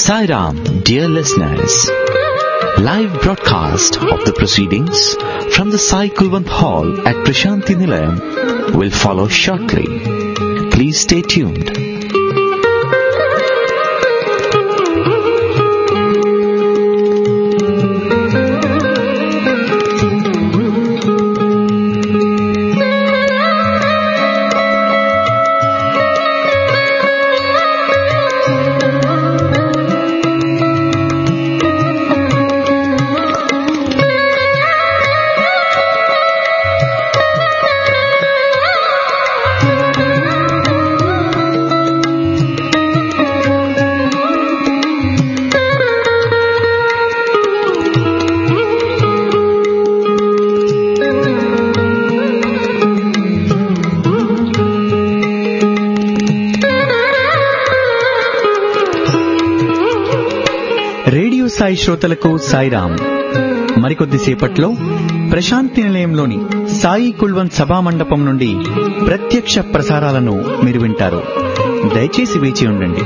Sai Ram, dear listeners. Live broadcast of the proceedings from the Sai Kulwant Hall at Prashanti Nilayam will follow shortly. Please stay tuned. Radio Sai శ్రోతలకు సాయిరాం. మరికొద్దిసేపట్లో ప్రశాంతి నిలయంలోని సాయి కుల్వంత్ సభా మండపం నుండి ప్రత్యక్ష ప్రసారాలను మీరు వింటారు. దయచేసి వేచి ఉండండి.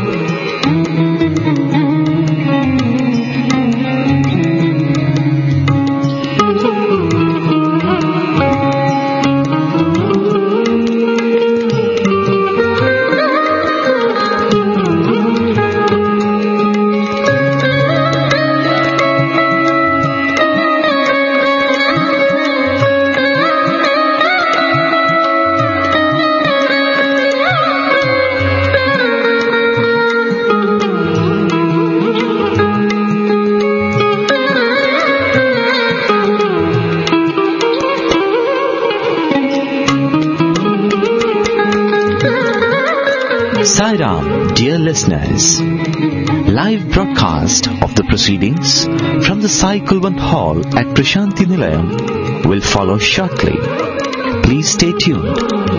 Sai Ram, dear listeners. Live broadcast of the proceedings from the Sai Kulwant Hall at Prashanti Nilayam will follow shortly. Please stay tuned.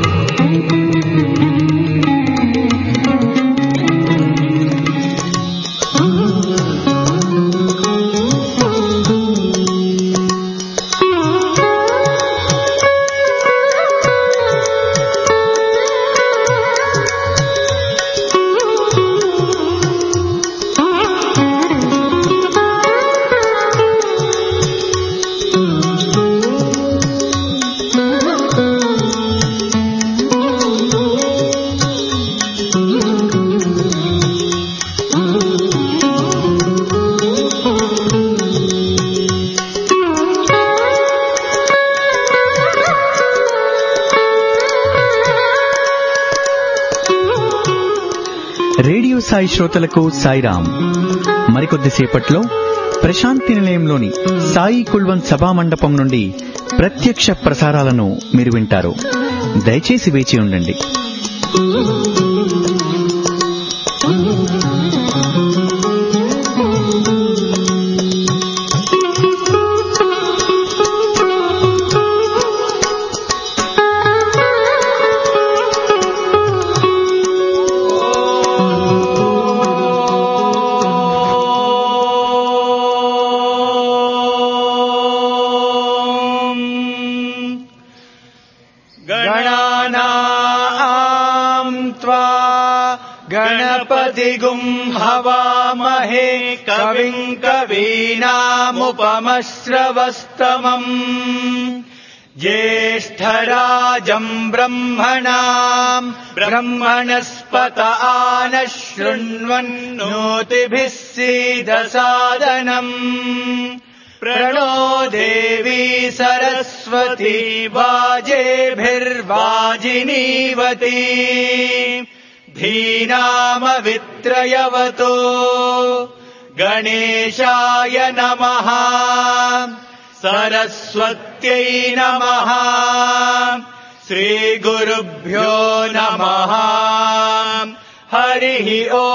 Radio Sai శ్రోతలకు సాయిరాం. మరికొద్దిసేపట్లో ప్రశాంతి నిలయంలోని సాయి కుల్వంత్ సభా మండపం నుండి ప్రత్యక్ష ప్రసారాలను మీరు వింటారు. దయచేసి వేచి ఉండండి. गणपतिगुं हवामहे कविं कवीनामुपमश्रवस्तमम् ज्येष्ठराजं ब्रह्मणां ब्रह्मणस्पत आनः शृण्वन्नोतिभिः सीदसादनम् प्रणो देवी सरस्वती वाजेभिर्वाजिनीवती धीनामवित्रयवतो गणेशाय नमः सरस्वत्यै नमः श्रीगुरुभ्यो नमः हरिः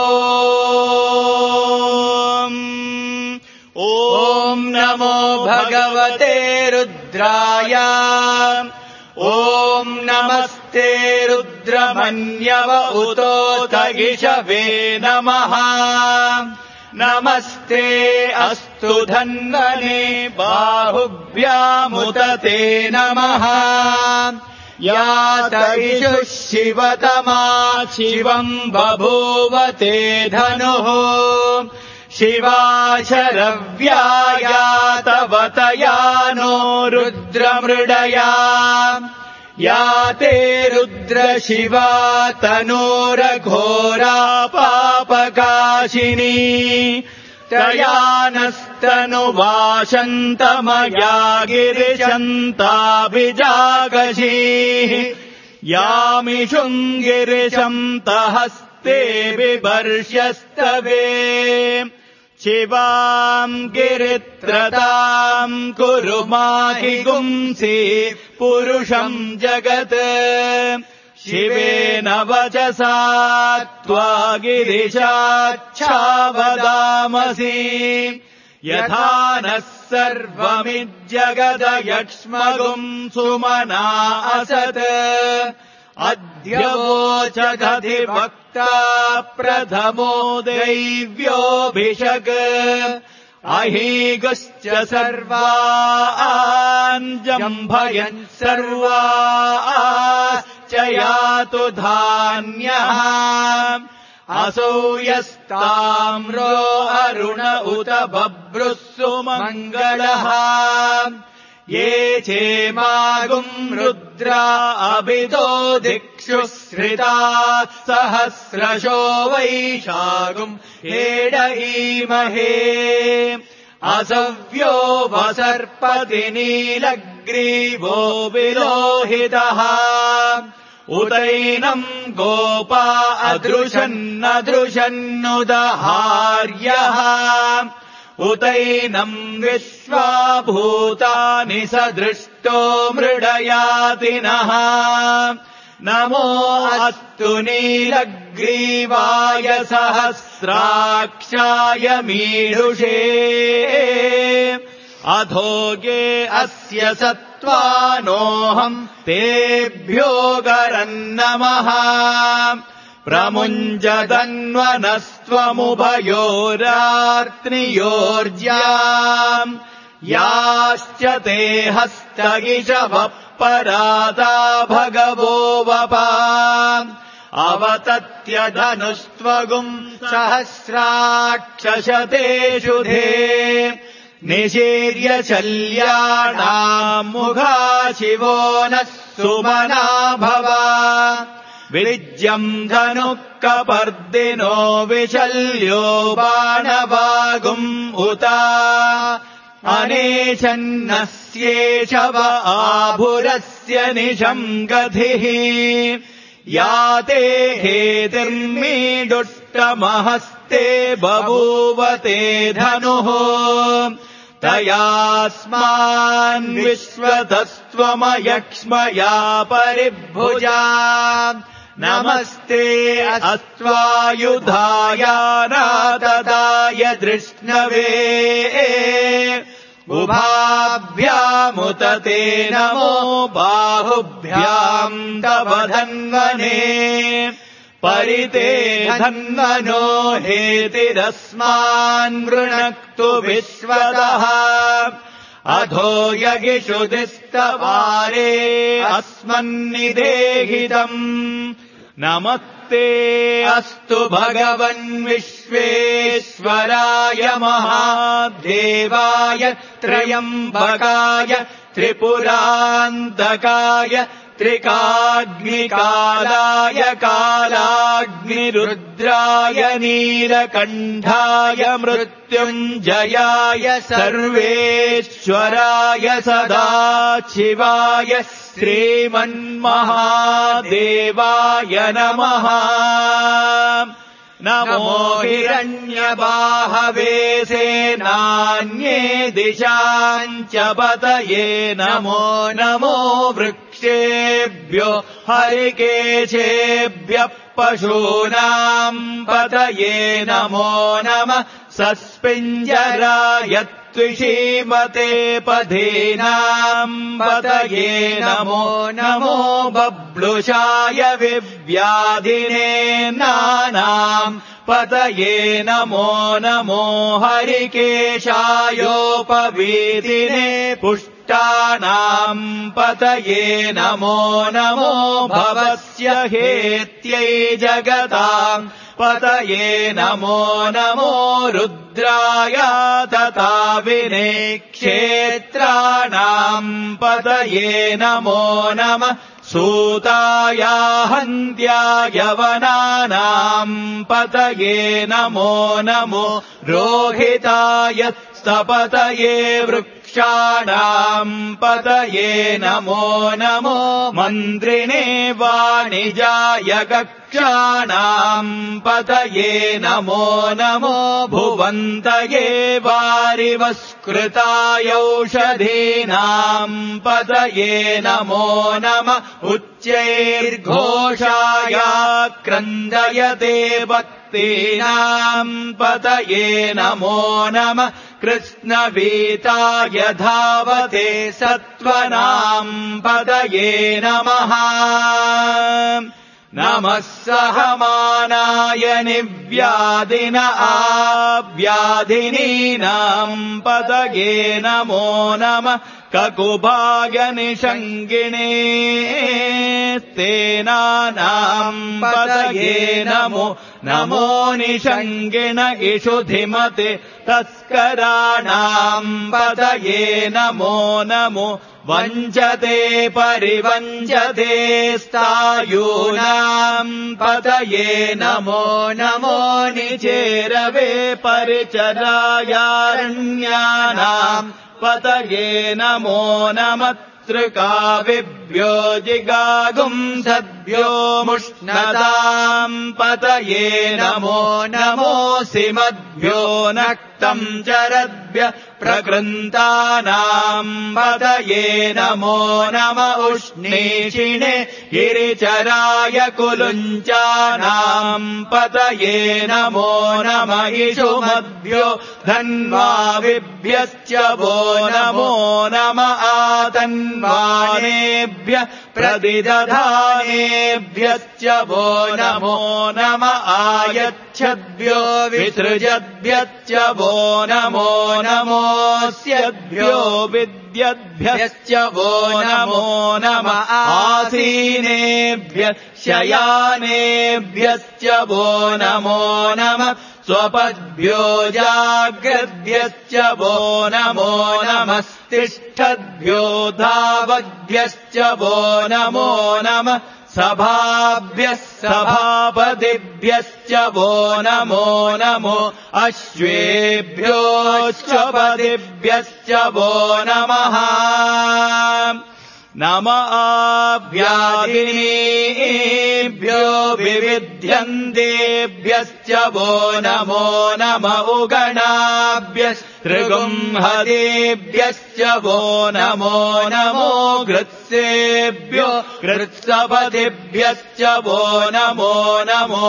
ॐ नमो भगवते रुद्राय ॐ नमस्ते रुद्रमन्यव उतोत गिषवे नमः नमस्ते अस्तु धन्वने बाहुभ्यामुदते नमः यात इषुः शिवतमा शिवम् बभूव ते धनुः शिवाशरव्याया तव तया नो रुद्रमृडया या ते रुद्रशिवा तनोरघोरा पापकाशिनी तया नस्तनुवाशन्तमया गिरिशन्ताभिजागशीः यामिषुङ्गिरिशन्तहस्ते बिभर्ष्यस्तवे शिवाम् गिरित्रताम् कुरु माहि गुंसि पुरुषम् जगत् शिवेन वचसा त्वा गिरिशाच्छावदामसि यथा नः सर्वमिज्जगदयक्ष्मगुम् सुमना असत् अद्यवोचदधिवक्ता प्रथमो दैव्योऽभिषक् अहीगश्च सर्वान् जम्भयन् सर्वाश्च यातु धान्यः असौ यस्ताम्रो अरुण उत बभ्रुः सुमङ्गलः ये चेमागुम् रुद्रा अभिदो दिक्षु श्रिता सहस्रशो वैशागुम् हेडहीमहे असव्यो वसर्पति नीलग्रीवो विलोहितः उतैनम् गोपा अदृशन्नदृशन्नुदहार्यः उतैनम् विश्वाभूतानि सदृष्टो मृडयातिनः नमो अस्तु नीलग्रीवाय सहस्राक्षाय मीढुषे अधोगे अस्य सत्त्वानोऽहम् तेभ्यो गरन्नमः प्रमुञ्जदन्वनस्त्वमुभयोरात्रियोर्ज्याम् याश्च ते हस्तगिशवः पराता भगवो वपा अवतत्य धनुस्त्वगुम् सहस्राक्षशतेषु धे निशीर्य शल्याणाम् मुखा शिवो नः सुमना भवा विज्यम् धनुः कपर्दिनो विशल्यो बाणवागुम् उता अनेशन्नस्येषव आभुरस्य निशम् गधिः या ते हेतिर्मीडुष्टमहस्ते बभूव ते धनुः तयास्मान् विश्वतस्त्वमयक्ष्मया परिभुजा नमस्ते अस्त्वायुधाय नाददाय धृष्णवे उभाभ्यामुत ते नमो बाहुभ्याम् तव धन्वने परिते धन्वनो हेतिरस्मान् वृणक्तु विश्वतः अधो यगिषु दिस्तवारे अस्मन्निदेहितम् नमस्ते अस्तु भगवन् विश्वेश्वराय महादेवाय त्र्यम्बकाय त्रिपुरान्तकाय त्रिकाग्निकालाय कालाग्निरुद्राय नीलकण्ठाय मृत्युञ्जयाय सर्वेश्वराय सदाशिवाय श्रीमन्महादेवाय नमः नमो हिरण्यबाहवे सेनान्ये दिशाम् च पतये नमो नमो वृक्षेभ्यो हरिकेशेभ्यः पशूनाम् पतये नमो नमः सस्पिञ्जराय त्विषीमते पधीनाम् पतये नमो नमो बब्लुषाय विव्याधिने नानाम् पतये नमो नमो हरिकेशायोपवीतिने पुष्टानाम् पतये नमो नमो भवस्य हेत्यै जगताम् पतये नमो नमो रुद्राय तताविने क्षेत्राणाम् पतये नमो नमः सूताय हन्त्याय वनानाम् पतये नमो नमो रोहिताय स्तपतये वृक्षाणाम् पतये नमो नमो मन्त्रिणे वाणिजाय गक्षाणाम् पतये नमो नमो भुवन्तये वारिवस्कृताय औषधीनाम् पतये नमो नमः उच्चैर्घोषाय क्रन्दयते भक्तीनाम् पतये नमो नमः कृष्णवीताय धावते सत्त्वनाम् पतये नमः नमः सहमानाय निव्याधिन आव्याधिनीनाम् पतये नमो नमः ककुभाय निषङ्गिणे तेनानाम् पतये नमो नमो निषङ्गिण इषुधिमते तस्कराणाम् पतये नमो नमो वञ्चते परिवञ्चते स्थायूनाम् पतये नमो नमो निचेरवे परिचरायारण्यानाम् पतये नमो नमः तृकाविभ्यो जिगागुंसद्भ्यो मुष्णदाम् पतये नमो नमोऽसिमद्भ्यो नक्तम् चरद्भ्य प्रकृन्तानाम् पतये नमो नम उष्णीषिणे गिरिचराय कुलुञ्चानाम् पतये नमो नम इषुमद्भ्यो धन्वाविभ्यश्च वो नमो नम आतन्वानेभ्यः प्रतिदधानेभ्यश्च वो नमो नम आयच्छद्भ्यो विसृजद्भ्यश्च वो नमो नमोऽस्यद्भ्यो विद्यद्भ्यश्च वो नमो नम आसीनेभ्यः शयानेभ्यश्च वो नमो नमः स्वपद्भ्यो जाग्रद्भ्यश्च वो नमो नमस्तिष्ठद्भ्यो धावद्भ्यश्च वो नमो नमः सभाभ्यः सभापतिभ्यश्च वो नमो नमो अश्वेभ्योऽश्वपतिभ्यश्च वो नमः नम आव्याधिनीभ्यो विविध्यन्तेभ्यश्च वो नमो नम उगणाभ्यस्त्रिगुंहदेभ्यश्च वो नमो नमो घृत्सेभ्यो घृत्सपतिभ्यश्च वो नमो नमो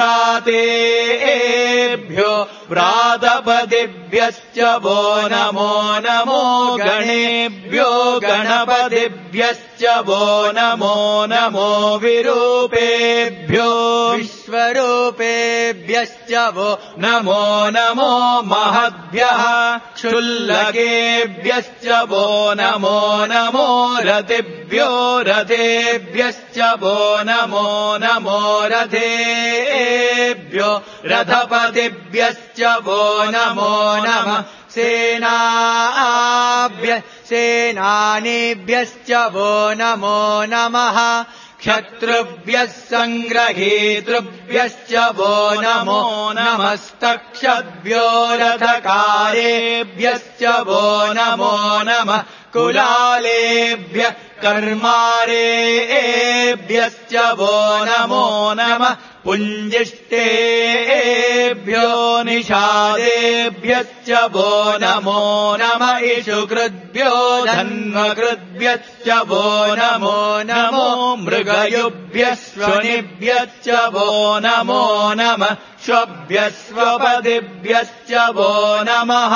व्रातेभ्यो व्रातपतिभ्यश्च वो नमो नमो गणेभ्यो गणपतिभ्यश्च वो नमो नमो विरूपेभ्यो विश्वरूपेभ्यश्च वो नमो नमो महद्भ्यः क्षुल्लकेभ्यश्च वो नमो नमो रथेभ्यो रथेभ्यश्च वो नमो नमो रथेभ्यो रथपतिभ्यश्च वो नमो नमः सेनानीभ्यश्च वो नमो नमः क्षत्रुभ्यः सङ्ग्रहीतृभ्यश्च वो नमो नमस्तक्षद्भ्यो रथकारेभ्यश्च वो नमो नमः कुलालेभ्यः कर्मारेभ्यश्च वो नमो नमः पुञ्जिष्टेभ्यो निषादेभ्यश्च वो नमो नमः इषुकृद्भ्यो धन्वकृद्भ्यश्च वो नमो नमो मृगयुभ्यः श्वनिभ्यश्च वो नमो नमः श्वभ्यस्वपतिभ्यश्च वो नमः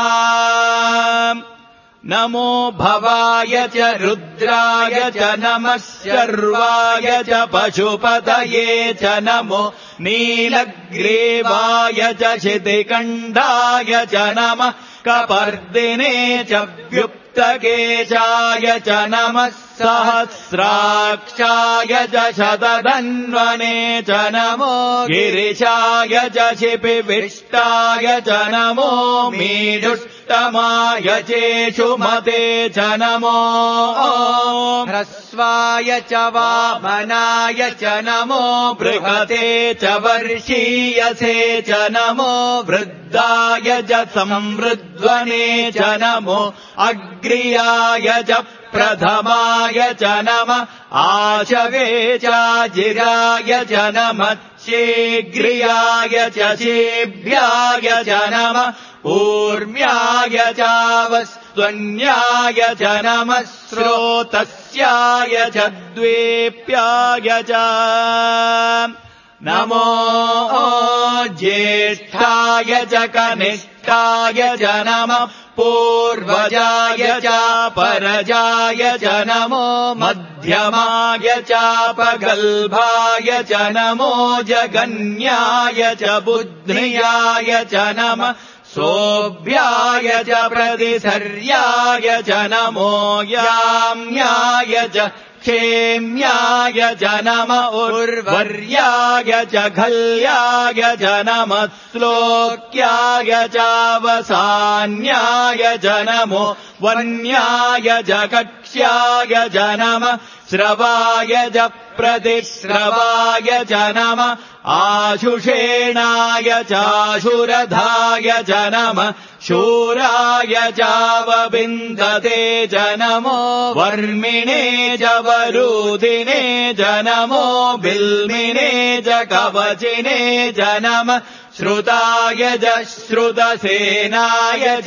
नमो भवाय च रुद्राय च नमः शर्वाय च पशुपतये च नमो नीलग्रीवाय च शितिकण्ठाय च नमः कपर्दिने च व्युक्ताय पुस्तकेशाय च नमः सहस्राक्षाय च शतधन्वने च नमो गिरिशाय च शिपिविष्टाय च नमो मीडुष्टमाय चेषुमते च नमो ह्रस्वाय च वामनाय च नमो बृहते च वर्षीयसे च नमो वृद्धाय च संवृध्वने च नमो अग्र्याय च प्रथमाय च नमः आशवे चाजिराय च नमः शीघ्रियाय च शीभ्याय च नमः ऊर्म्याय चावस्त्वन्याय च नमः स्रोतस्याय च द्वेप्याय च नमो ज्येष्ठाय च कनिष्ठाय च नमः पूर्वजाय च परजाय च नमो मध्यमाय चापगल्भाय च नमो जगन्याय च बुद्ध्याय च नमः सोऽभ्याय च प्रतिसर्याय च नमो याम्याय च क्षेम्याय च नमः उर्वर्याय च घल्याय च नमः श्लोक्याय चावसान्याय च नमो वन्याय च कक्ष्याय च नमः श्रवाय च प्रतिश्रवाय च नमः आशुषेणाय चाशुरधाय च नमः शूराय चावबिन्दते च नमो वर्मिणे च वरूधिने च नमो बिल्मिने च कवचिने च नमः श्रुताय च श्रुतसेनाय च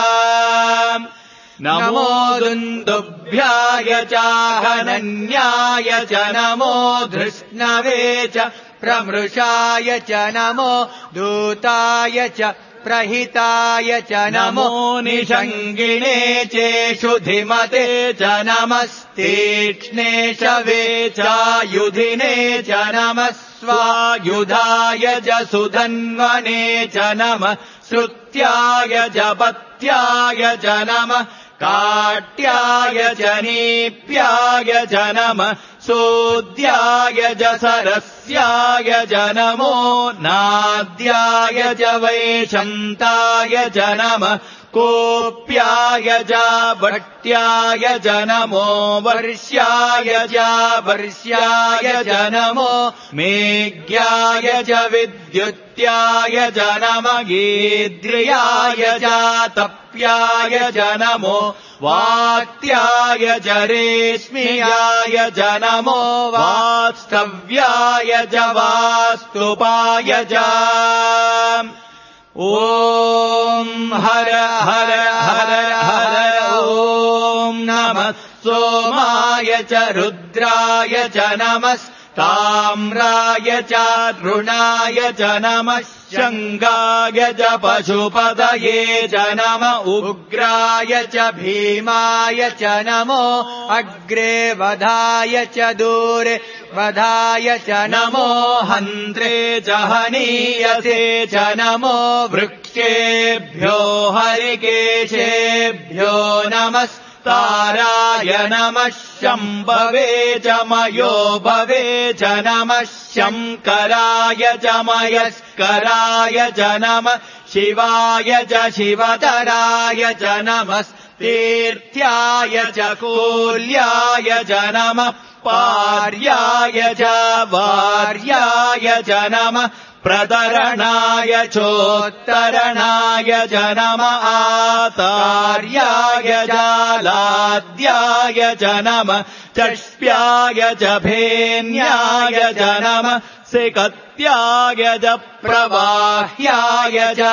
नमो दुन्दुभ्याय चाहनन्याय च नमो धृष्णवे च प्रमृषाय च नमो दूताय च प्रहिताय च नमो निषङ्गिणे चेषुधिमते च नमस्तीक्ष्णे शवे चायुधिने च नमः स्वायुधाय च सुधन्वने च नमः श्रुत्याय च पत्याय च नमः काट्याय च नीप्याय च नमः सोद्याय च सरस्याय च नमो नाद्याय च वैशन्ताय च नमः कोप्याय च भट्याय च नमो वर्ष्याय च वर्ष्याय च नमो मेघ्याय च विद्युत्याय च नमः गीद्र्याय च तप्याय च नमो वात्याय च रेश्म्याय च नमो वास्तव्याय च वास्तुपाय च ॐ हर हर हर हर ॐ नमः सोमाय च रुद्राय च नमस्ताम्राय च ऋणाय च नमः शङ्गाय च पशुपतये च नमः उग्राय च भीमाय च नमो अग्रे वधाय च दूरे वधाय च नमो हन्त्रे च हनीयसे च नमो वृक्षेभ्यो हरिकेशेभ्यो नमस्ताराय नमः शम्भवे च मयो भवे च नमः शङ्कराय च मयस्कराय च नमः शिवाय च शिवतराय च नमस्तीर्थ्याय च कूल्याय च नमः पार्याय च वार्याय च नमः प्रतरणाय चोत्तरणाय च नमः आतार्याय जालाद्याय च नमः चष्प्याय च भेन्याय च नमः सिकत्याय च प्रवाह्याय च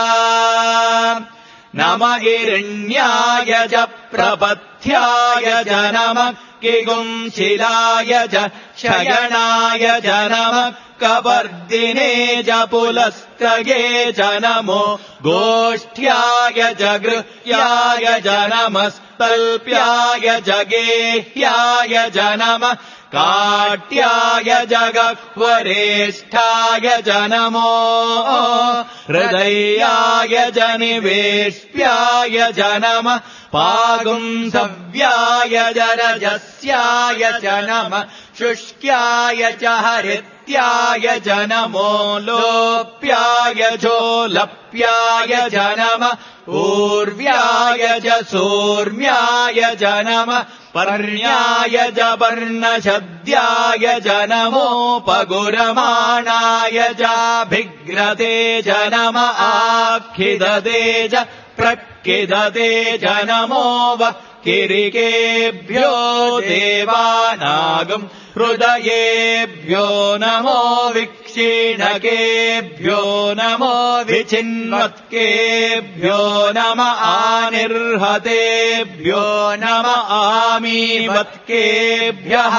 नमः हिरण्याय च प्रपथ्याय च नमः किगुंशिलाय च शयनाय च नमः कवर्दिने च पुलस्तये च नमो गोष्ठ्याय च गृह्याय च नमस्तल्प्याय च गेह्याय च नमः काट्याय च गह्वरेष्ठाय च नमो हृदयाय च निवेश्याय च नमः पागुंसव्याय जरजस्याय च नमः शुष्क्याय च हरित्याय च नमो लोप्याय जोलप्याय च नमः ऊर्व्याय च सूर्म्याय च नमः पर्ण्याय च पर्णशद्याय च नमोपगुरमाणाय चाभिघ्रते च नम आखिदते च प्रक्किदते च नमो किरिकेभ्यो देवानागम् हृदयेभ्यो नमो विक्षीणकेभ्यो नमो विचिन्वत्केभ्यो नम आनिर्हतेभ्यो नम आमीवत्केभ्यः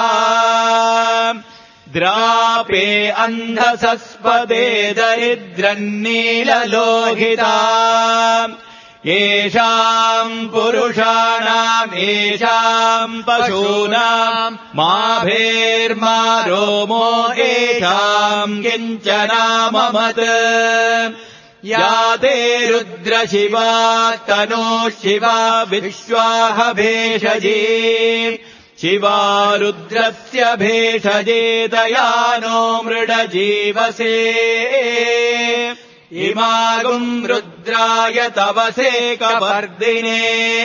द्रापे अन्धसस्पदे दरिद्रन्नीललोहिता येषाम् पुरुषाणाम् येषाम् पशूनाम् माभेर्मा रोमो येषाम् किञ्चनाममत् या ते रुद्रशिवा तनोः शिवा विश्वाह भेषजे शिवा रुद्रस्य भेषजे दयानो मृडजीवसे इमागुम् रुद्राय तवसे कपर्दिने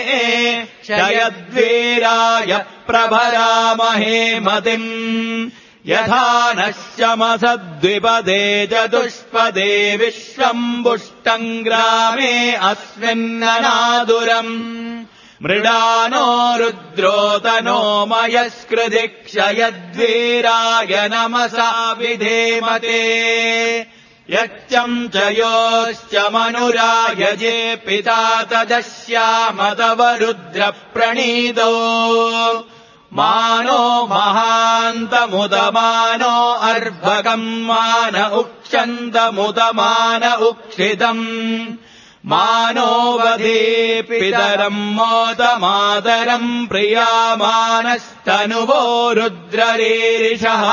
शयद्वीराय प्रभरामहे मतिम् यथा नः शमसद्विपदे चतुष्पदे विश्वम् पुष्टम् ग्रामे अस्मिन्ननादुरम् मृडानो रुद्रोतनो मयस्कृधि क्षयद्वीराय नमसा विधेमते यच्चम् च योश्च मनुरायजे पिता तदस्याम तव रुद्रप्रणीतो मानो महान्तमुदमानो अर्भकम् मान उक्षन्तमुदमान उक्षितम् मानो वधे पितरम् मोदमातरम् प्रियामानस्तनुवो रुद्ररीरिषः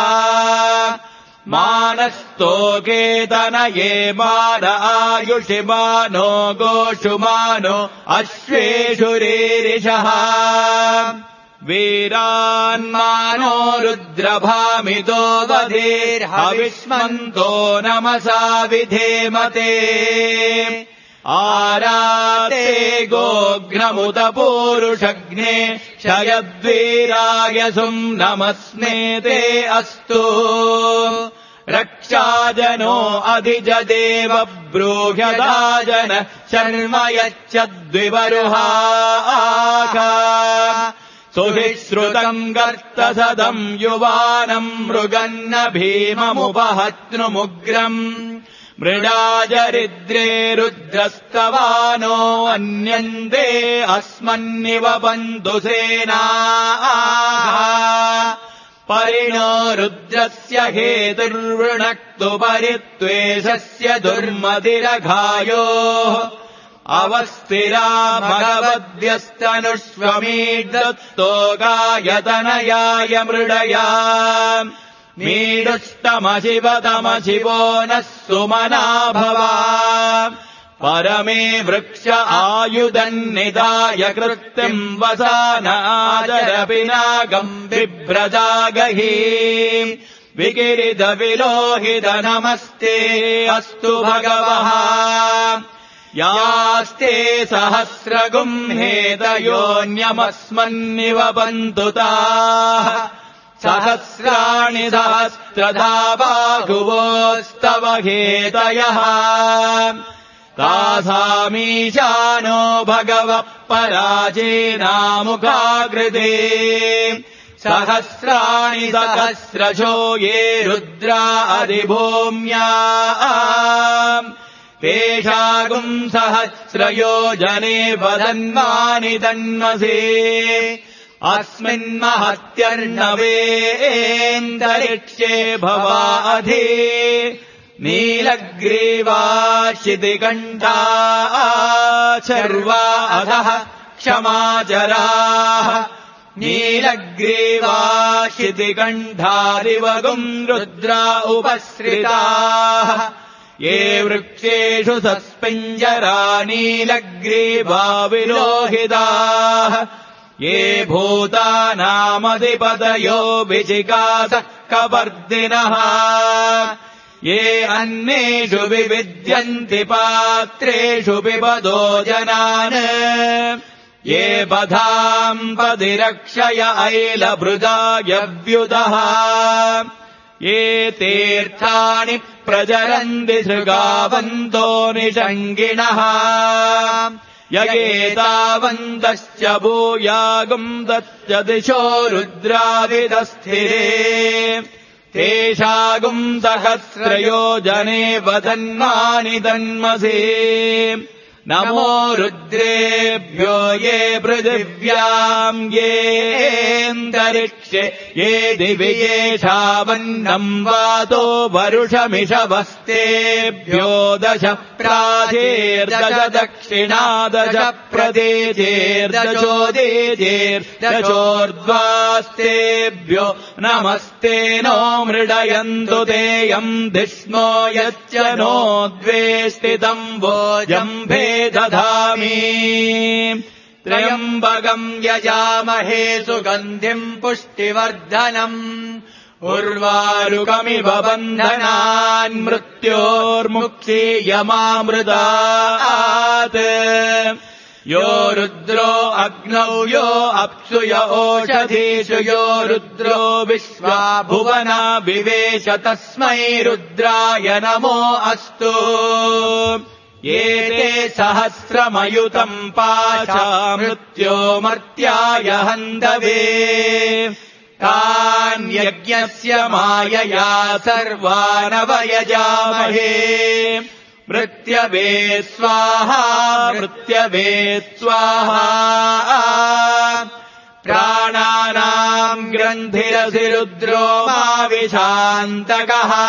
मानस्तोकेतनये मान आयुषि मानो गोषु मानो अश्वेषु रीरिषः वीरान्मानो रुद्रभामितो वधेर्हविष्मन्तो नमसा विधेमते आराते गोघ्नमुत पूरुषग्ने शयद्वीरायसुम् नमस्मेते अस्तु रक्षाजनो अधिजदेव ब्रूह्यदाजन शर्म यच्छद्विवरुहाका सुहिश्रुतम् गर्तसदम् युवानम् मृगन्न भीममुपहत्नुमुग्रम् मृडाजरिद्रे रुद्रस्तवानो अन्यन्ते अस्मन्निव बन्धुसेनाः परिणो रुद्रस्य हेतुर्वृणक्तु परित्वेषस्य दुर्मतिरघायोः अवस्थिरा भगवद्भ्यस्तनुष्वमीदत्तो गायतनयाय मृडया मीडुष्टमशिवतमशिवो नः सुमना भवा परमे वृक्ष आयुधन्निदाय कृत्तिम् वसानादरपिनागम् बिभ्रजागहि विकिरित विलोहित नमस्ते अस्तु भगवः यास्ते सहस्रगुम् हेतयोऽन्यमस्मन्निव बन्धुताः सहस्राणि सहस्रधा बाहुवोस्तव हेतयः तासामीशानो भगवः पराजेनामुखाकृते सहस्राणि सहस्रशो ये रुद्रा अधिभूम्या तेषागुम् सहस्रयोजने वदन्मानि तन्मसे अस्मिन्महत्यर्णवेन्दरिक्षे भवाधि नीलग्रीवा शितिकण्ठा शर्वा अधः क्षमाचराः नीलग्रीवा शितिकण्ठादिवगुम् रुद्रा उपश्रिताः ये वृक्षेषु सस्पिञ्जरा नीलग्रीवा विलोहिताः ये भूतानामधिपतयो विचिकासः कपर्दिनः ये अन्नेषु विविद्यन्ति पात्रेषु पिबतो जनान् ये पधाम् पदिरक्षय ऐलभृदायव्युतः ये तीर्थानि प्रचरन्ति सृगावन्तो निषङ्गिणः यगेतावन्तश्च भूयागम् तच्च दिशो रुद्राविदस्थिरे तेषागुम् सहस्रयोजने वदन्मानि तन्मसे नमो रुद्रेभ्यो ये पृथिव्याम् येऽन्तरिक्षे ये दिवि येषावन्नम् वातो वरुषमिषवस्तेभ्यो दश प्राचेर्दश दक्षिणादश प्रदेशेर्दशोदेशेर्दशोर्ध्वास्तेभ्यो नमस्ते नो मृडयन्तु तेयम् धिष्णो यच्च नो द्वेष्टितम् वोजम्भे दधामि त्र्यम्बकम् यजामहे सुगन्धिम् पुष्टिवर्धनम् उर्वारुकमिव बन्धनान् मृत्योर्मुक्षीयमामृतात् यो रुद्रो अग्नौ यो अप्सु य ओषधीषु यो रुद्रो विश्वा भुवना विवेश तस्मै रुद्राय नमो अस्तु ये ते सहस्रमयुतम् पाशा मृत्योमर्त्याय हन्तवे तान्यज्ञस्य मायया सर्वानवयजामहे मृत्यवे स्वाहा मृत्यवे स्वाहा प्राणानाम् ग्रन्थिरसि रुद्रो माविशान्तकः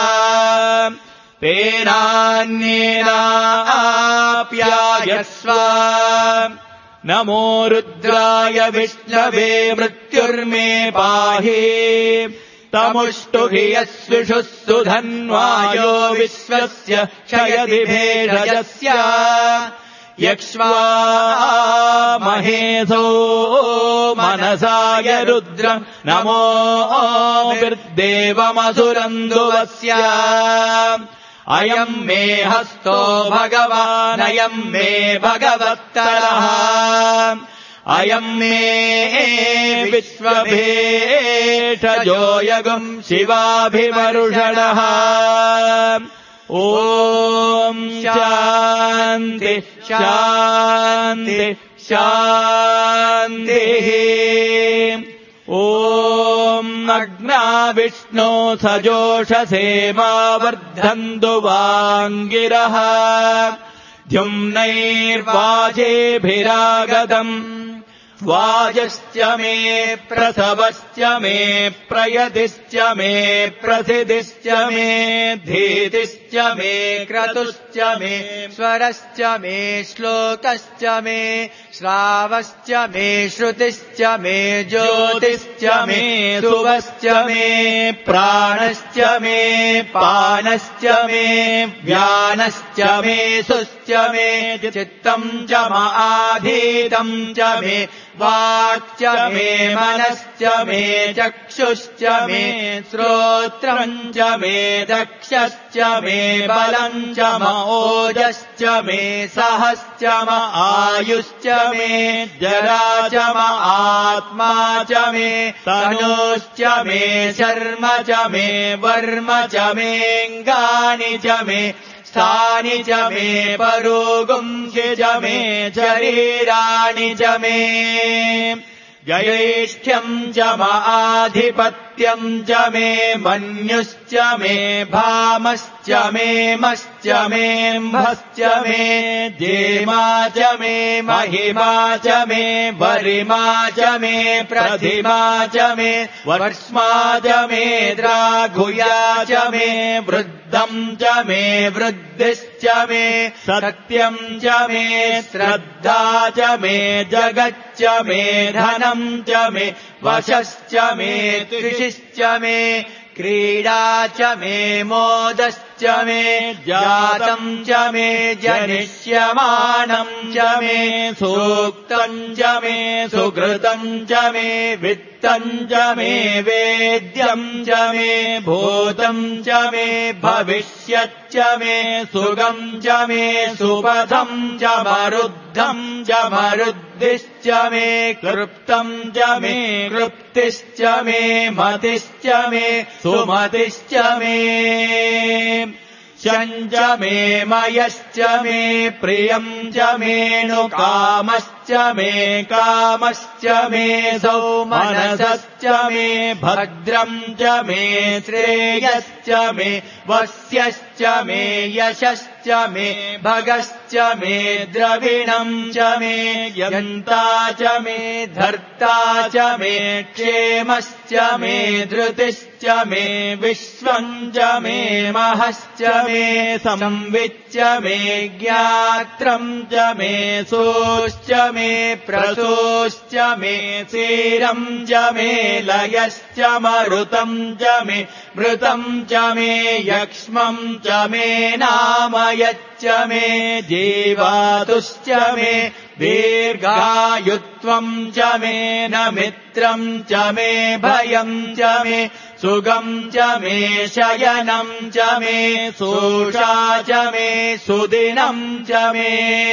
तेनान्येनाप्यायस्व नमो रुद्राय विष्णवे मृत्युर्मे पाहि तमुष्टुहि यस्विषुः सुधन्वायो विश्वस्य क्षयति भेषजस्य यक्ष्वा महेशो मनसाय रुद्रम् नमो विर्देवमसुरन्दुवस्य अयम् मे हस्तो भगवानयम् मे भगवत्तरः अयम् मे विश्वभेषजो यगुम् शिवाभिमरुषणः ॐ शान्ति शान्ति शान्तिः ॐ अग्ना विष्णो सजोषसे मा वर्धन्तु वाङ्गिरः द्युम्नैर्वाजेभिरागतम् वाजश्च मे प्रसवश्च मे प्रयतिश्च मे प्रसिद्धिश्च मे धीतिश्च मे क्रतुश्च मे स्वरश्च मे श्लोकश्च मे श्रावश्च मे श्रुतिश्च मे ज्योतिश्च मे सुवश्च मे प्राणश्च मे पानश्च मे व्यानश्च मे सुश्च मे चित्तम् च माधीतम् च मे वाक्च मे मनश्च मे चक्षुश्च मे श्रोत्रम् च मे दक्षश्च मे बलम् च ओजश्च मे सहश्च म आयुश्च मे जरा च म आत्मा च मे तनूश्च मे शर्म च मे वर्म च मेऽङ्गानि च मे स्थानि च मे परोगुंसि च मे शरीराणि च मे जयैष्ठ्यम् च माधिपत्यम् च मे मन्युश्च मे भामश्च मे मश्च मेऽम्भश्च मे जेमा च मे महिमा च मे वरिमा च मे प्रतिमा च मे वर्ष्मा च मे द्राघुया च मे वृद्धम् च मे वृद्धिश्च मे सत्यम् च मे श्रद्धा च मे जगच्च मे धनम् च मे वशश्च मे त्रिशिश्च मे क्रीडा च मे मोदश्च मे जातम् च मे जनिष्यमानम् च मे सूक्तम् च मे सुकृतम् च मे वित्तम् च मे वेद्यम् च मे भूतम् च मे भविष्यच्च मे सुगम् च मे सुपथम् च मरुद्धम् च मरुद्धिश्च मे कृप्तम् च मे कृप्तिश्च मे मतिश्च मे सुमतिश्च मे शञ्च मे मयश्च मे प्रियम् च मे नुकामश्च मे कामश्च मे सौमनसश्च मे भद्रम् च मे श्रेयश्च मे वस्यश्च मे यशश्च मे भगश्च मे द्रविणम् च मे यन्ता च मे धर्ता च मे क्षेमश्च मे धृतिश्च मे विश्वम् च मे महश्च मे संविच्च मे ज्ञात्रम् च मे सोश्च मे प्रसोश्च मे सीरम् च मे लयश्च मरुतम् च मे मृतम् च मे यक्ष्मम् च मे नामयच्च मे जीवातुश्च मे दीर्घायुत्वम् च मे न मित्रम् च मे भयम् च मे सुगम् च मे शयनम् च मे सोषा च मे सुदिनम् च मे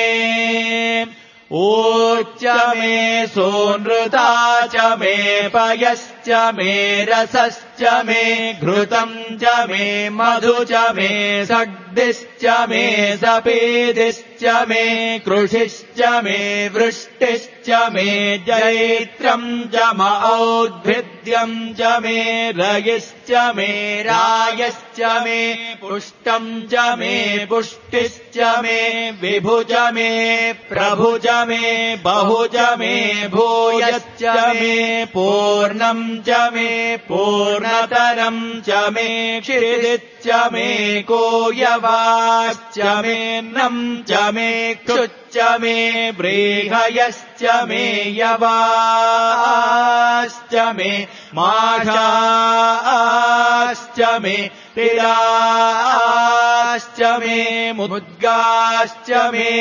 ऊर्च मे सोनृता च मे पयश्च मे रसश्च मे घृतम् च मे मधु च मे सग्धिश्च मे सपेदिश्च मे कृषिश्च मे वृष्टिश्च मे जैत्रम् च औद्भिद्यम् च मे रयिश्च मे रायश्च मे पुष्टम् च मे पुष्टिश्च मे विभु च मे प्रभु च मे बहु च मे भूयश्च मे पूर्णम् च मे पूर्णतरम् च मे क्षितिश्च मे कोयवाश्च मे नम् च मे क्षुच्च मे व्रीहयश्च मे यवाश्च मे माषाश्च मे तिलाश्च मे मुद्गाश्च मे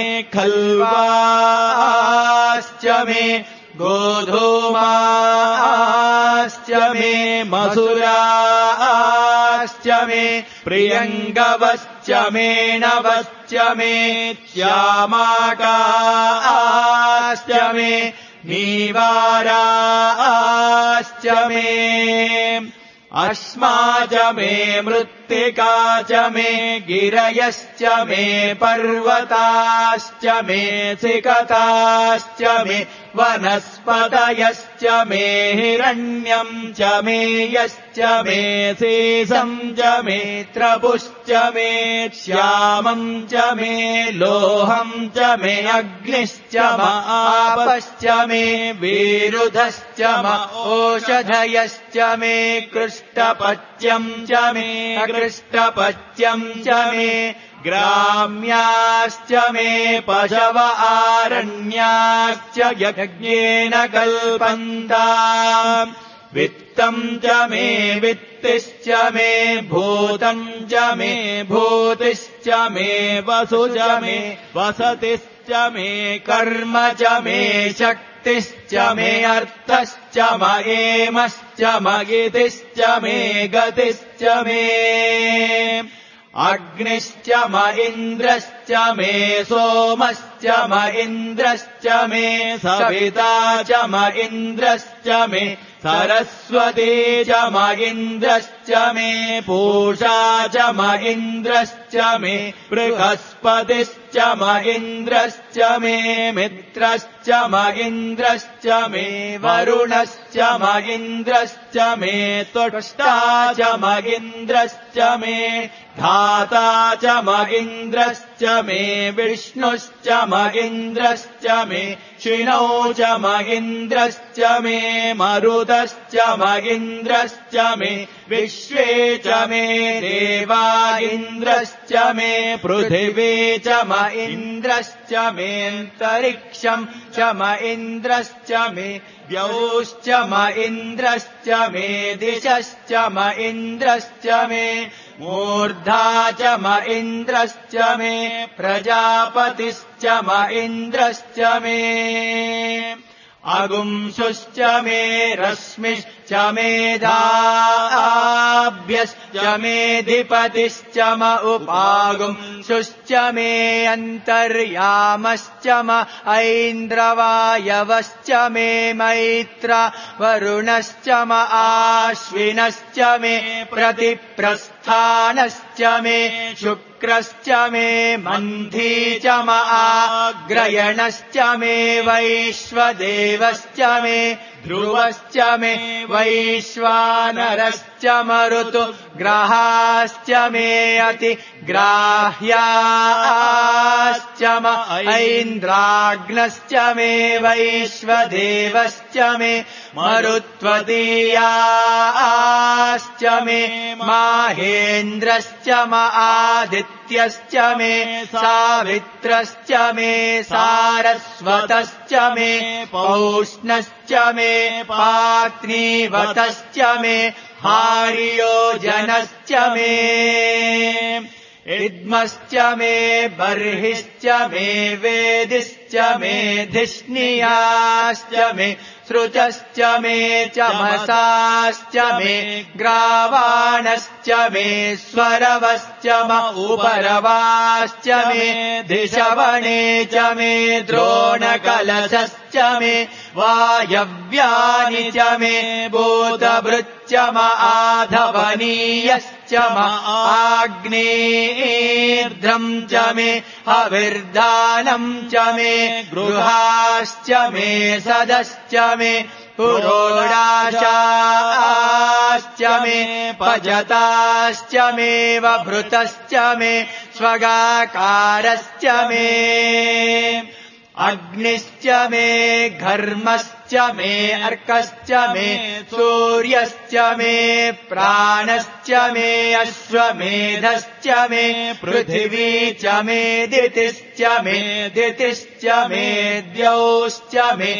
खल्वाश्च मे गोधूमाश्च मे मसुराश्च मे प्रियङ्गवश्च मे नवश्च मे श्यामाकाश्च मे नीवाराश्च मे अश्मा च मे मृत्तिका च मे गिरयश्च मे पर्वताश्च मे सिकताश्च मे वनस्पतयश्च मे हिरण्यम् च मे यश्च मे शेषम् च मे त्रपुश्च मे श्यामम् च मे लोहम् च मे अग्निश्च आपश्च मे विरुधश्च ओषधयश्च मे कृष्टपच्यम् च मे अकृष्टपच्यम् च मे ग्राम्याश्च मे पशव आरण्याश्च यज्ञेन कल्पन्ताम् वित्तम् च मे वित्तिश्च मे भूतम् च मे भूतिश्च मे वसु च मे वसतिश्च मे कर्म च मे शक्तिश्च मे अर्थश्च मयेमश्च मगितिश्च मे गतिश्च मे अग्निश्च म इन्द्रश्च मे सोमश्च म इन्द्रश्च मे सविता च म इन्द्रश्च मे सरस्वती च म इन्द्रश्च मे पूषा च म इन्द्रश्च मे बृहस्पतिश्च म इन्द्रश्च मे मित्रश्च म इन्द्रश्च मे वरुणश्च म इन्द्रश्च मे त्वष्टा च म इन्द्रश्च मे धाता च म इन्द्रश्च मे विष्णुश्च म इन्द्रश्च मे शिनौ च म इन्द्रश्च मे मरुतश्च म इन्द्रश्च मे विश्वे च मे देवा इन्द्रश्च मे पृथिवी च म इन्द्रश्च मे अन्तरिक्षम् च म इन्द्रश्च मे द्यौश्च म इन्द्रश्च मे दिशश्च म इन्द्रश्च मे मूर्धा च म इन्द्रश्च मे प्रजापतिश्च म इन्द्रश्च मे अगुंसुश्च मे रश्मिश्च मेधाभ्यश्च मेधिपतिश्च म उपागुंसुश्च मे अन्तर्यामश्च म ऐन्द्रवायवश्च मे मैत्रा वरुणश्च म आश्विनश्च मे प्रतिप्रस्थानश्च मे शुक्रश्च मे मन्थी च म आग्रयणश्च मे वैश्वदेवश्च मे ध्रुवश्च मे वैश्वानरश्च मरुतु ग्रहाश्च मे अतिग्राह्याश्च म ऐन्द्राग्नश्च मे वैश्वदेवश्च मे मरुत्वदीयाश्च मे माहेन्द्रश्च म आदित्यश्च मे सावित्रश्च मे सारस्वतश्च मे पौष्णश्च मे पात्नीवतश्च मे हार्योजनश्च मे इद्मश्च मे बर्हिश्च मे वेदिश्च मे धिष्णियाश्च मे श्रुतश्च मे चमसाश्च मे ग्रावाणश्च मे स्वरवश्च म उपरवाश्च मे दिशवणे च मे द्रोणकलशश्च मे वायव्यानि च मे बोधभृच्च म आधवनीयश्च म आग्नेर्ध्रम् च मे हविर्दानम् च मे गृहाश्च मे सदश्च मे पुरोडाशाश्च मे पजताश्च मे वभृतश्च मे स्वगाकारश्च मे अग्निश्च मे घर्मश्च मे अर्कश्च मे सूर्यश्च मे प्राणश्च मे अश्वमेधश्च मे पृथिवी च मे दितिश्च मे द्यौश्च मे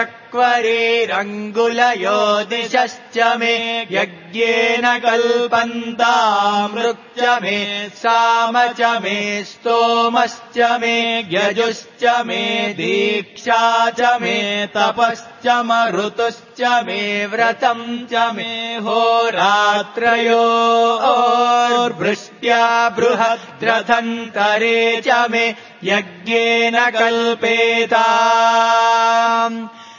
शक्वरीरङ्गुलयोदिशश्च मे यज्ञेन कल्पन्तामृक्च मे साम च मे स्तोमश्च मे यजुश्च मे दीक्षा च मे तपश्च म ऋतुश्च मे व्रतम् च मे होरात्रयोर्वृष्ट्या बृहद्रथन्तरे च मे यज्ञेन कल्पेताम्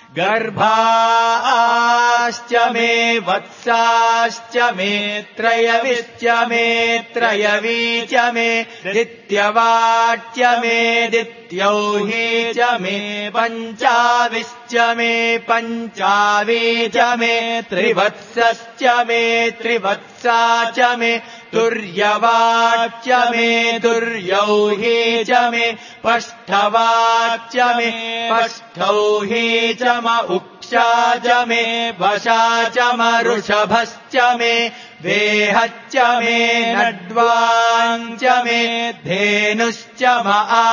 गर्भाश्च मे वत्साश्च मे त्रयविश्च मे त्रयवी च मे दित्यवाच्च मे दित्यौही च मे पञ्चाविश्च मे पञ्चावी च मे त्रिवत्सश्च मे त्रिवत्सा च मे तुर्यवाच्च मे तुर्यौही च मे पष्ठवाच्च मे पष्ठौही च म उक्षा च मे वशा च म ऋषभश्च मे वेहच्च मे नड्वाञ्च मे धेनुश्च म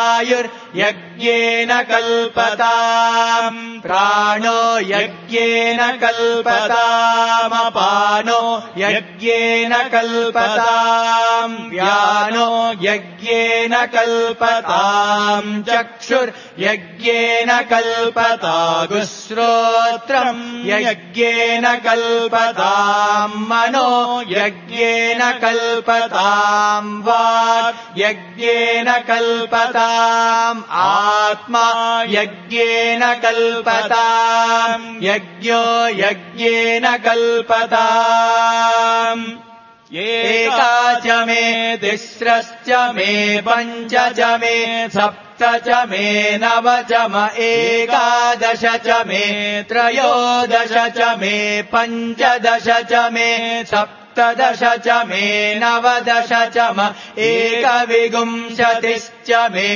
आयुर्यज्ञेन कल्पताम् प्राणो यज्ञेन कल्पतामपानो यज्ञेन कल्पताम् व्यानो यज्ञेन कल्पताम् चक्षुर्यज्ञेन कल्पतागुश्रोत्रम् यज्ञेन कल्पताम् मनो यज्ञेन कल्पताम् वाक् यज्ञेन कल्पताम् आत्मा यज्ञेन कल्पताम् यज्ञो यज्ञेन कल्पताम् एका च मे तिस्रश्च मे पञ्च च मे सप्त च मे नव च म एकादश च मे त्रयोदश च मे पञ्चदश च मे सप्तदश च मे नवदश च म एकविंशतिश्च मे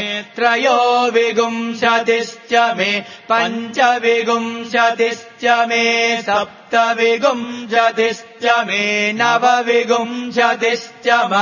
त्रयोविंशतिश्च मे पञ्चविंशतिश्च मे सप्तविंशतिश्च मे नवविंशतिश्च म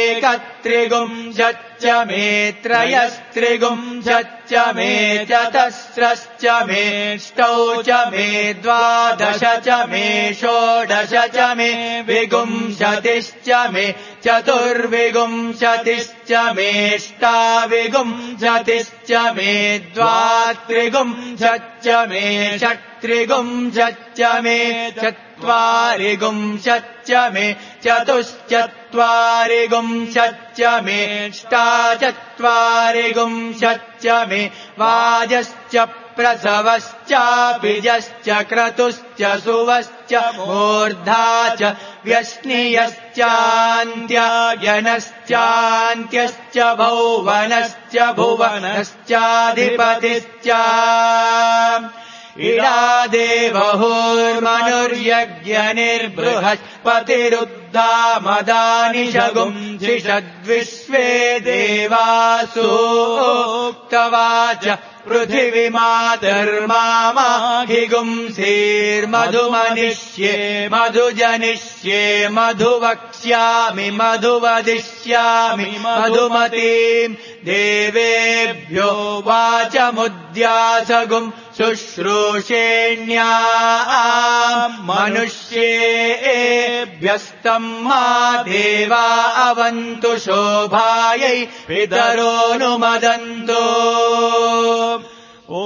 एकत्रिंशच्च मे त्रयस्त्रिंशच्च मे चतस्रश्च मे ष्टौ च मे द्वादश च मे षोडश च मे विंशतिश्च मे चतुर्विगुंशतिश्च मेष्टाविगुंशतिश्च मे द्वात्रिगुंशच्च मे षट्त्रिगुंशच्च मे चत्वारिगुंशच्च मे चतुश्चत्वारिगुंशच्च मेष्टाचत्वारिगुंशच्च मे वाजश्च प्रसवश्चापिजश्च क्रतुश्च सुवश्च मूर्धा च व्यश्नियश्चान्त्ययनश्चान्त्यश्च भौवनश्च भुवनश्चाधिपतिश्च इडादेवहोर्मनुर्यज्ञनिर्बृहस्पतिरुद्धामदानिशगुंसिषद्विश्वे देवासूक्तवाच पृथिवीमातर्मामाघिगुंसेर्मधुमनिष्ये मधुजनिष्ये मधुवक्ष्यामि मधुवदिष्यामि मधुमतीम् देवेभ्यो वाचमुद्यासगुम् शुश्रूषेण्या मनुष्येभ्यस्तम् मा देवा अवन्तु शोभायै पितरोऽनुमदन्तु। ॐ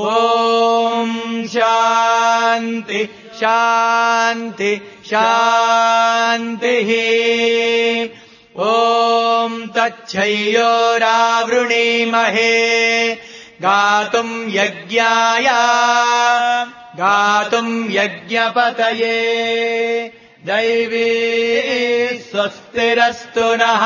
शान्ति शान्ति शान्तिः। ॐ तच्छयोरावृणीमहे गातुम् यज्ञाय गातुम् यज्ञपतये दैवी स्वस्तिरस्तु नः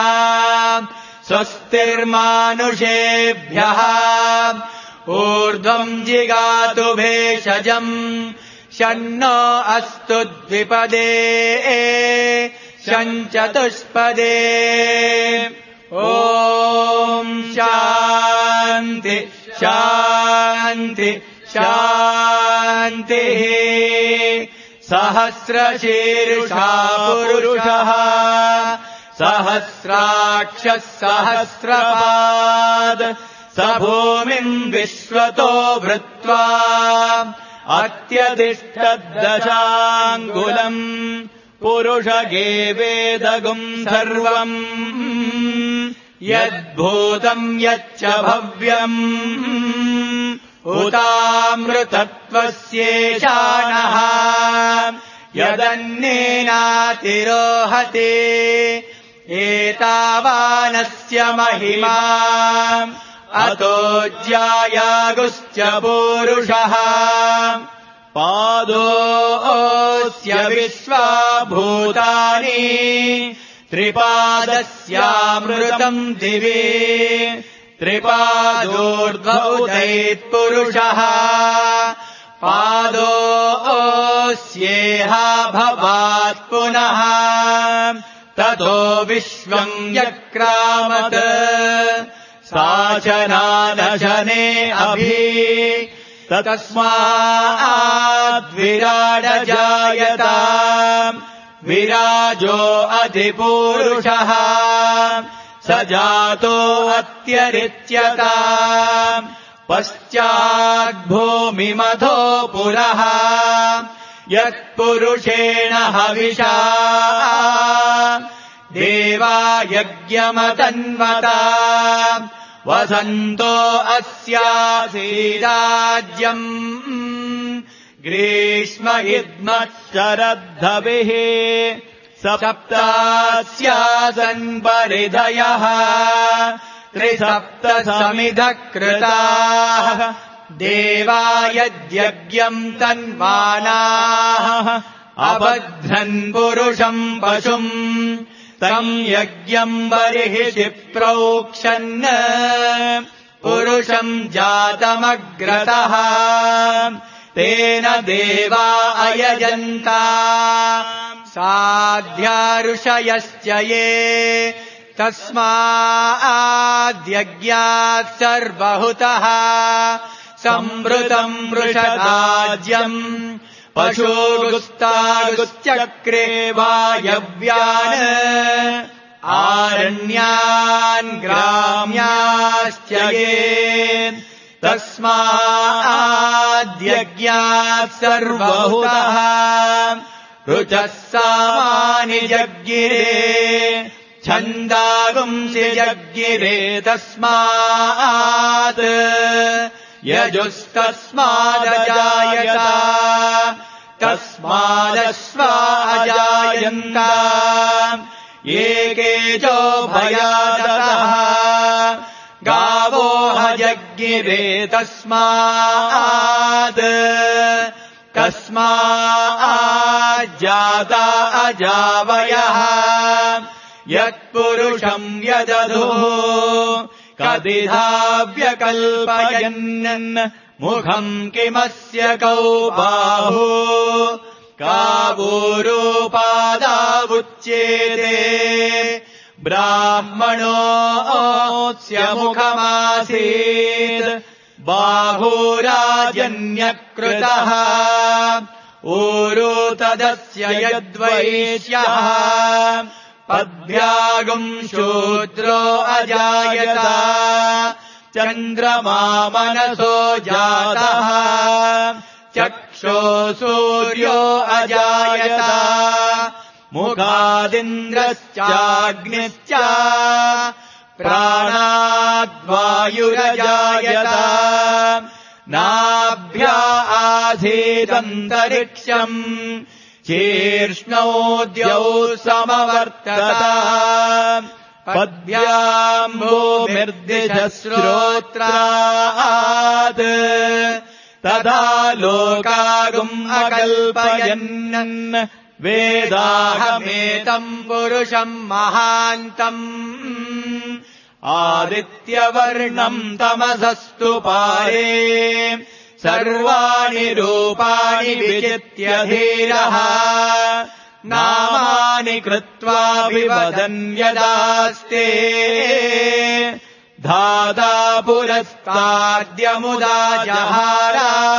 स्वस्तिर्मानुषेभ्यः ऊर्ध्वम् जिगातु भेषजम् शन्नो अस्तु द्विपदे शञ्चतुष्पदे। ॐ शान्ति शान्ति शान्तिः। सहस्रशीर्षा पुरुषः सहस्राक्षः सहस्रपाद स भूमिम् विश्वतो भृत्वा अत्यतिष्ठद्दशाङ्गुलम् पुरुषगेवेदगुम् सर्वम् यद्भूतम् यच्च भव्यम् उतामृतत्वस्येषाणः यदन्नेनातिरोहते एतावानस्य महिमा अतो ज्यायागुश्च पूरुषः पादोऽस्य विश्वाभूतानि त्रिपादस्यामृतम् दिवि त्रिपादोर्ध्वौतैत्पुरुषः पादोऽस्येह भवात् पुनः ततो विश्वम् यक्रामत् साचनानशने अभि तस्माद्विराडजायत विराजो अधिपूरुषः स जातो अत्यरिच्यत पश्चाद्भूमिमथो पुरः यत्पुरुषेण हविषा देवा यज्ञमतन्वता वसन्तो अस्यासीराज्यम् ग्रीष्मयुग्मशरद्धभिः सप्तास्यासन् परिधयः त्रिसप्तसमिधः कृताः देवा यद्यज्ञम् तन्मानाः अबध्नन् पुरुषम् पशुम् तम् यज्ञम् बर्हिषि प्रोक्षन् पुरुषम् जातमग्रतः तेन देवा अयजन्ता साध्या ऋषयश्च ये तस्माद्यज्ञात् सर्वहुतः संवृतम् वृषदाज्यम् पशुगुस्तागुश्चक्रे वायव्यान् आरण्यान् ग्राम्याश्च ये तस्माद्यज्ञात् सर्वहुतः ऋचः सामानि जज्ञिरे छन्दागुंसि जज्ञिरे तस्मात् यजुस्तस्मादजायत तस्मादश्वा अजायन्त एकेजो भयादतः गावो हजज्ञिरे तस्मात् तस्माज्जाता अजावयः यत्पुरुषम् यदधुः कदिधा व्यकल्पयन् मुखम् किमस्य कौ बाहु कावोरूपादावुच्येते ब्राह्मणोऽस्य मुखमासीत् बाहुराजन्यकृतः ऊरू तदस्य यद्वैश्यः पद्भ्यागुम् शूद्रो अजायत चन्द्रमा मनसो जातः चक्षो सूर्यो अजायत मुखादिन्द्रश्चाग्निश्च प्राणाद्वायुरजायत नाभ्या आसीदन्तरिक्षम् शीर्ष्णोद्यौ समवर्तत पद्भ्याम् भूमिर्दिशश्रोत्रात् तदा लोकागुम् अकल्पयन् वेदाहमेतम् पुरुषम् महान्तम् आदित्यवर्णम् तमसस्तु पारे सर्वाणि रूपाणि विचित्य धीरः नामानि कृत्वाभिवदन् यदास्ते धाता पुरस्ताद्यमुदा जहार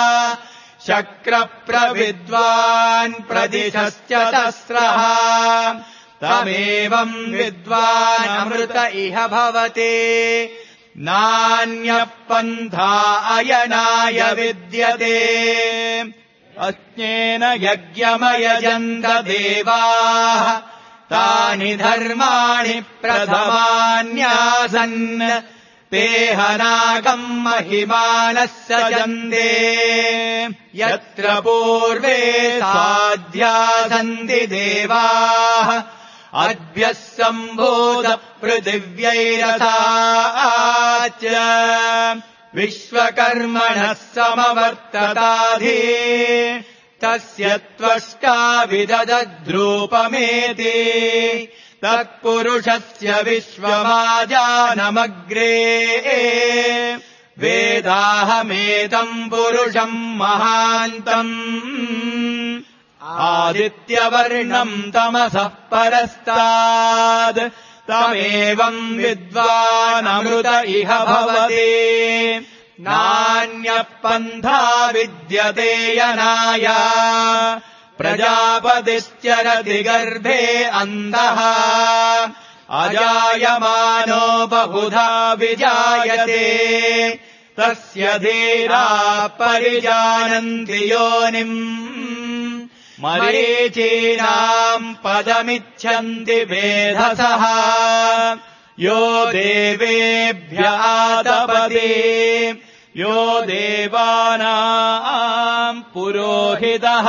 शक्रप्रविद्वान् प्रदिशश्च तस्रः तमेवम् विद्वानमृत इह भवते नान्यः पन्था अयनाय विद्यते अस्नेन यज्ञमयजन्त देवाः तानि धर्माणि प्रथमान्यासन् तेहनाकम् महिमानः सजन्ते यत्र पूर्वे साध्यासन्ति देवाः अद्भ्यः सम्भूत पृथिव्यैरसाच विश्वकर्मणः समवर्तताधि तस्य त्वष्टा विदधद्रूपमेति तत्पुरुषस्य विश्वमाजानमग्रे वेदाहमेतम् पुरुषम् महान्तम् आदित्यवर्णम् तमसः परस्ताद् तमेवम् विद्वानमृत इह भवते नान्यः पन्था विद्यते यनाय प्रजापतिश्चरति गर्भे अन्धः अजायमानो बहुधा विजायते तस्य धीराः परिजानन्ति योनिम् मरीचीनाम् पदमिच्छन्ति वेधसः यो देवेभ्य आतपति यो देवानाम् पुरोहितः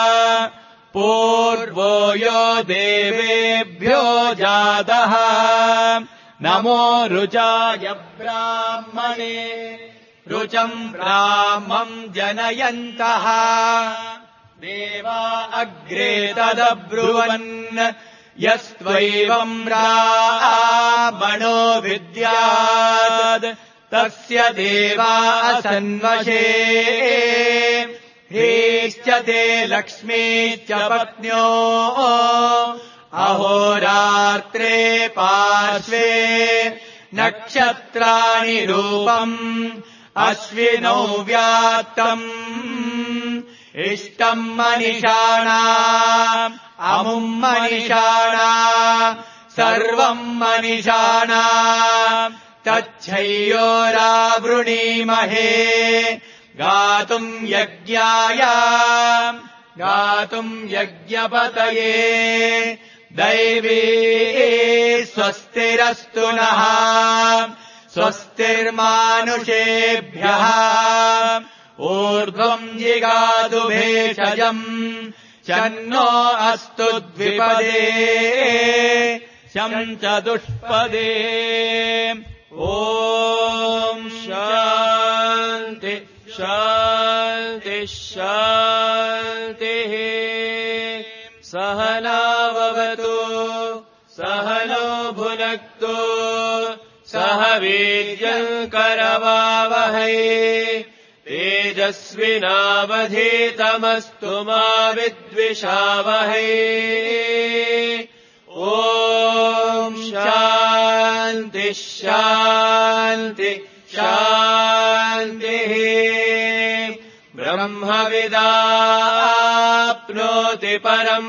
पूर्वो यो देवेभ्यो जातः नमो रुचाय ब्राह्मणे रुचम् ब्राह्मम् जनयन्तः देवा अग्रे तदब्रुवन् यस्त्वैवम् ब्राह्मणो विद्यात् तस्य देवा असन्वशे ह्रीश्च ते लक्ष्मीश्च पत्न्यो अहोरात्रे पार्श्वे नक्षत्राणि रूपम् अश्विनौ व्यात्तम् इष्टम् मनिषाणा अमुम् मनिषाणा सर्वम् मनिषाणा तच्छय्योरावृणीमहे गातुम् यज्ञाय गातुम् यज्ञपतये दैवी स्वस्तिरस्तु नः स्वस्तिर्मानुषेभ्यः ऊर्ध्वम् जिगातु भेषजम् शन्नो अस्तु द्विपदे शं चतुष्पदे ॐ शान्ति शान्ति शान्तिः सहनाववतु सहनो भुनक्तु सह वीर्यम् करवावहै तेजस्विनावधीतमस्तु मा विद्विषावहै ॐ शान्ति शान्ति शान्तिः ब्रह्मविदाप्नोति परम्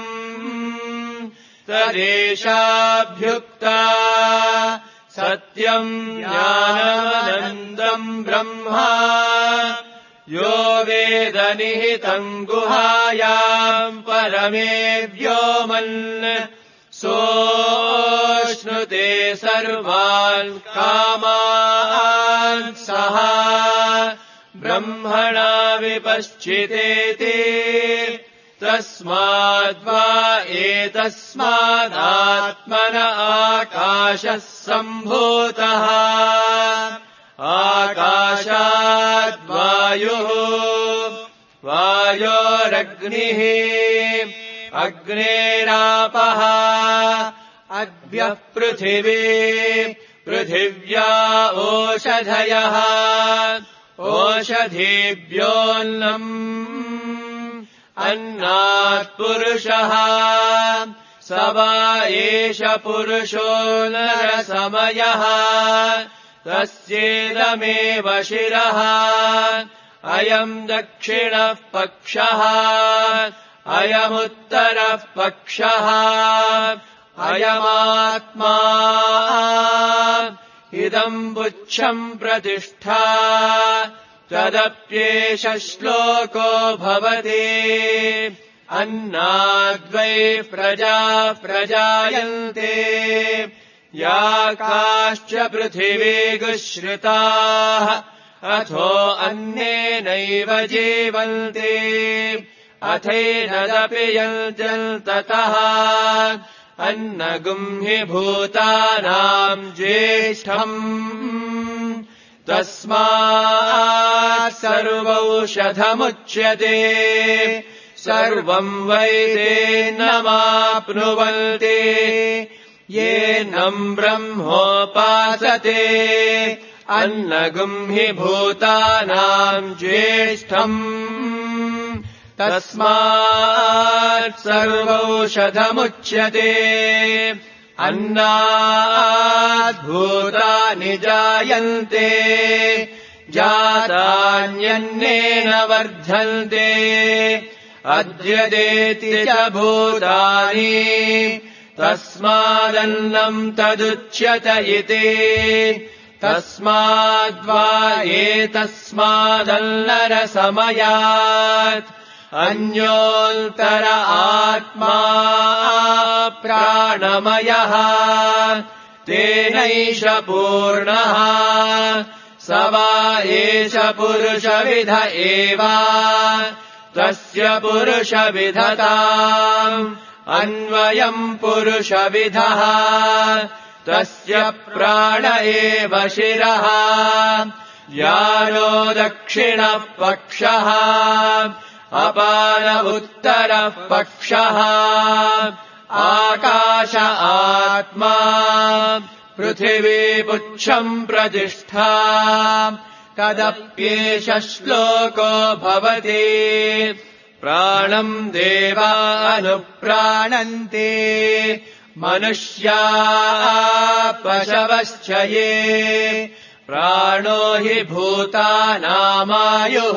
तदेशाभ्युक्ता सत्यम् ज्ञानानन्दम् ब्रह्मा यो वेद निहितम् गुहायाम् परमे व्योमन् सोऽश्नुते सर्वान् कामान् सः ब्रह्मणा विपश्चितेति तस्माद्वा एतस्मादात्मन आकाशः सम्भूतः आकाशाद्वायुः वायोरग्निः अग्नेरापः अद्भ्यः पृथिवी पृथिव्या ओषधयः ओषधीभ्योऽन्नम् अन्नात् पुरुषः स वा एष पुरुषो नरसमयः तस्येदमेव शिरः अयम् दक्षिणः पक्षः अयमुत्तरः पक्षः अयमात्मा इदम् पुच्छम् प्रतिष्ठा तदप्येष श्लोको भवति अन्नाद्वै प्रजा प्रजायन्ते या काश्च पृथिवीगुश्रिताः अथो अन्नेनैव जीवन्ते अथैनदपि यन्ततः अन्नगुम् हि भूतानाम् ज्येष्ठम् तस्मात् सर्वौषधमुच्यते सर्वम् वै तेनमाप्नुवन्ति येनम् ब्रह्मोपासते अन्नगुम् हि भूतानाम् ज्येष्ठम् तस्मात् सर्वौषधमुच्यते अन्नात् भूतानि जायन्ते जातान्यन्नेन वर्धन्ते अद्यदेति च भूतानि तस्मादन्नम् तदुच्यत इति तस्माद्वा एतस्मादन्नरसमयात् अन्योऽन्तर आत्मा प्राणमयः तेनैष पूर्णः स वा एष पुरुषविध एव तस्य पुरुषविधताम् अन्वयम् पुरुषविधः तस्य प्राण एव शिरः यानो दक्षिणः पक्षः अपान उत्तरः पक्षः आकाश आत्मा पृथिवी पुच्छम् प्रतिष्ठा तदप्येष श्लोको भवति प्राणम् देवानुप्राणन्ते मनुष्याः पशवश्च ये प्राणो हि भूतानामायुः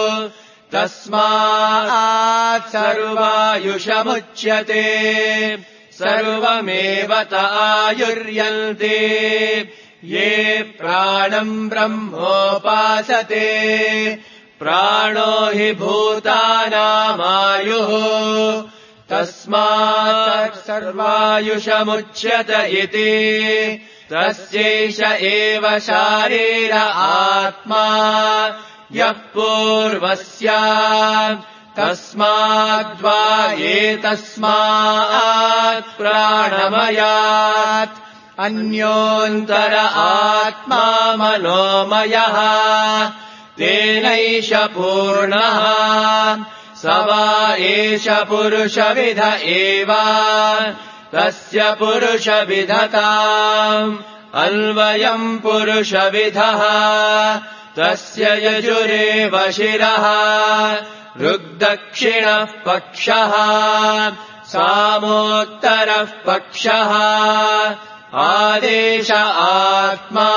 तस्मात् सर्वायुषमुच्यते सर्वमेव त आयुर्यन्ते ये प्राणम् ब्रह्मोपासते प्राणो हि भूतानामायुः तस्मात् सर्वायुषमुच्यत इति तस्यैष एव शारीर आत्मा यः पूर्वस्यात् तस्माद्वा एतस्मात् प्राणमयात् अन्योन्तर आत्मा मनोमयः तेनैष पूर्णः स वा एष पुरुषविध एव तस्य पुरुषविधताम् अन्वयम् पुरुषविधः तस्य यजुरेव शिरः ऋग्दक्षिणः पक्षः सामोत्तरः पक्षः आदेश आत्मा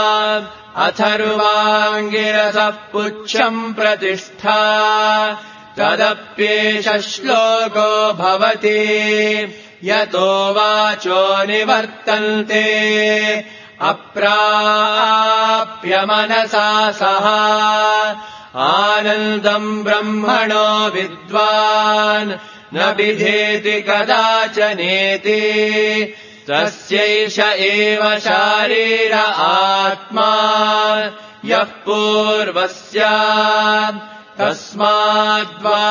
अथर्वाङ्गिरसः पुच्छम् प्रतिष्ठा तदप्येष श्लोको भवति यतो वाचो निवर्तन्ते अप्राप्य मनसा सह आनन्दम् ब्रह्मणो विद्वान् न बिभेति कदाचनेति तस्यैष एव शारीर आत्मा यः पूर्वस्यात् तस्माद्वा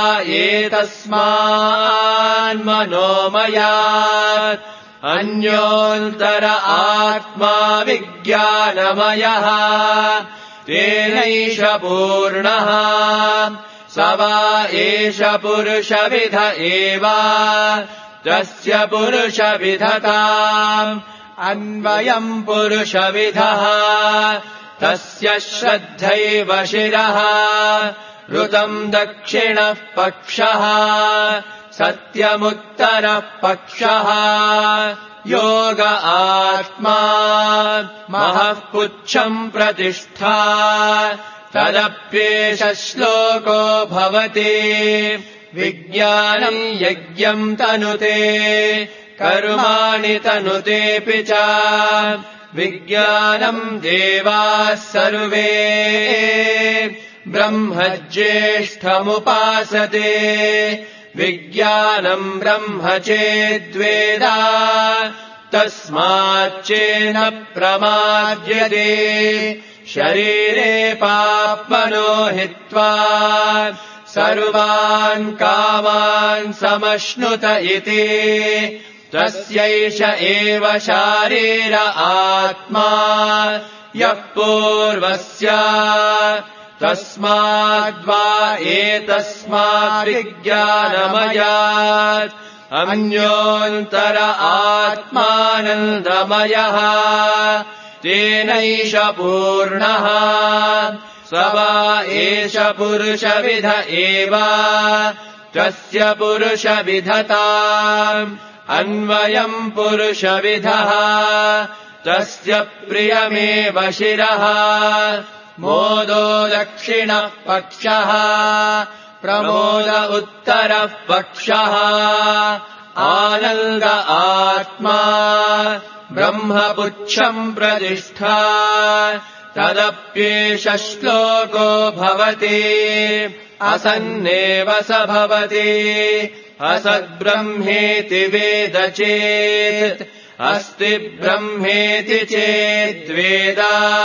एतस्मान्मनोमयात् अन्योन्तर आत्मा विज्ञानमयः तेनैष पूर्णः स वा एष पुरुषविध एव तस्य पुरुषविधताम् अन्वयम् पुरुषविधः तस्य श्रद्धैव शिरः ऋतम् दक्षिणः पक्षः सत्यमुत्तरः पक्षः योग आत्मा महः पुच्छम् प्रतिष्ठा तदप्येष श्लोको भवति विज्ञानम् यज्ञम् तनुते कर्माणि तनुतेऽपि च विज्ञानम् देवाः सर्वे ब्रह्मज्येष्ठमुपासते विज्ञानम् ब्रह्म चेद्वेद तस्माच्चेन प्रमाद्यते शरीरे पाप्मनो हित्वा सर्वान् कामान् समश्नुत इति तस्यैष एव शारीर आत्मा यः पूर्वस्यात् तस्माद्वा एतस्माद्विज्ञानमयात् अन्योन्तर आत्मानन्दमयः तेनैष पूर्णः स वा एष पुरुषविध एव तस्य पुरुषविधताम् अन्वयम् पुरुषविधः तस्य प्रियमेव शिरः मोदो दक्षिणः पक्षः प्रमोद उत्तरः पक्षः आनन्द आत्मा ब्रह्मपुच्छम् प्रतिष्ठा तदप्येष श्लोको भवति असन्नेव स भवति असद्ब्रह्मेति वेद चेत् अस्ति ब्रह्मेति चेद्वेद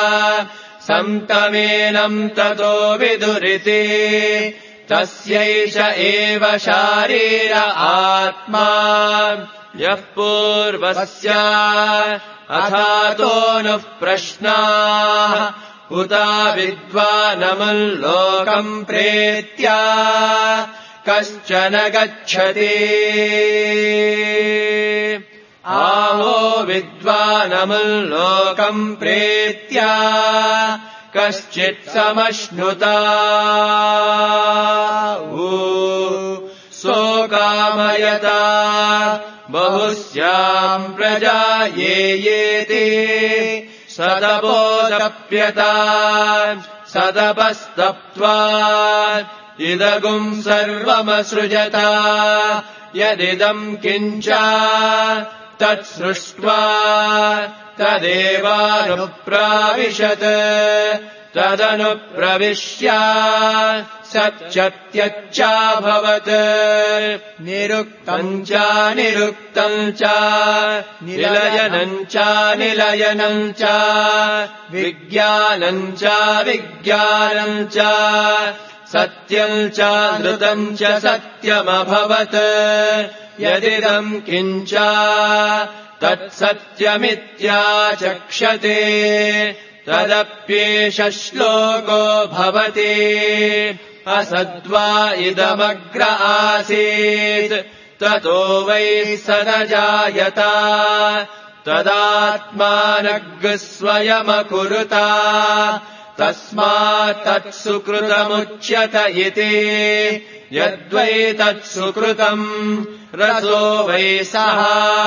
सन्तमेनम् ततो विदुरिति तस्यैष एव शारीर आत्मा यः पूर्वस्यात् अथातो नः प्रश्नाः उता विद्वानमुल्लोकम् प्रेत्य कश्चन गच्छति आहो विद्वानमुल्लोकम् प्रेत्य कश्चित् समश्नुता सोकामयता बहुस्याम् प्रजा ये येति सदपोदप्यता सदपस्तप्त्वा इदगुम् सर्वमसृजता यदिदम् किञ्च तत्सृष्ट्वा तदेवानुप्राविशत् तदनु प्रविश्य सत्यत्यच्चाभवत् निरुक्तम् च निरुक्तम् च निलयनम् च निलयनम् च विज्ञानम् च विज्ञानम् च सत्यम् च नृतम् च सत्यमभवत् यदिदम् किञ्च तत्सत्यमित्याचक्षते तदप्येष श्लोको भवति असद्वा इदमग्र आसीत् ततो वै सदजायत तदात्मानग् स्वयमकुरुत तस्मात् तत्सुकृतमुच्यत इति यद्वै तत्सुकृतम् रसो वै सः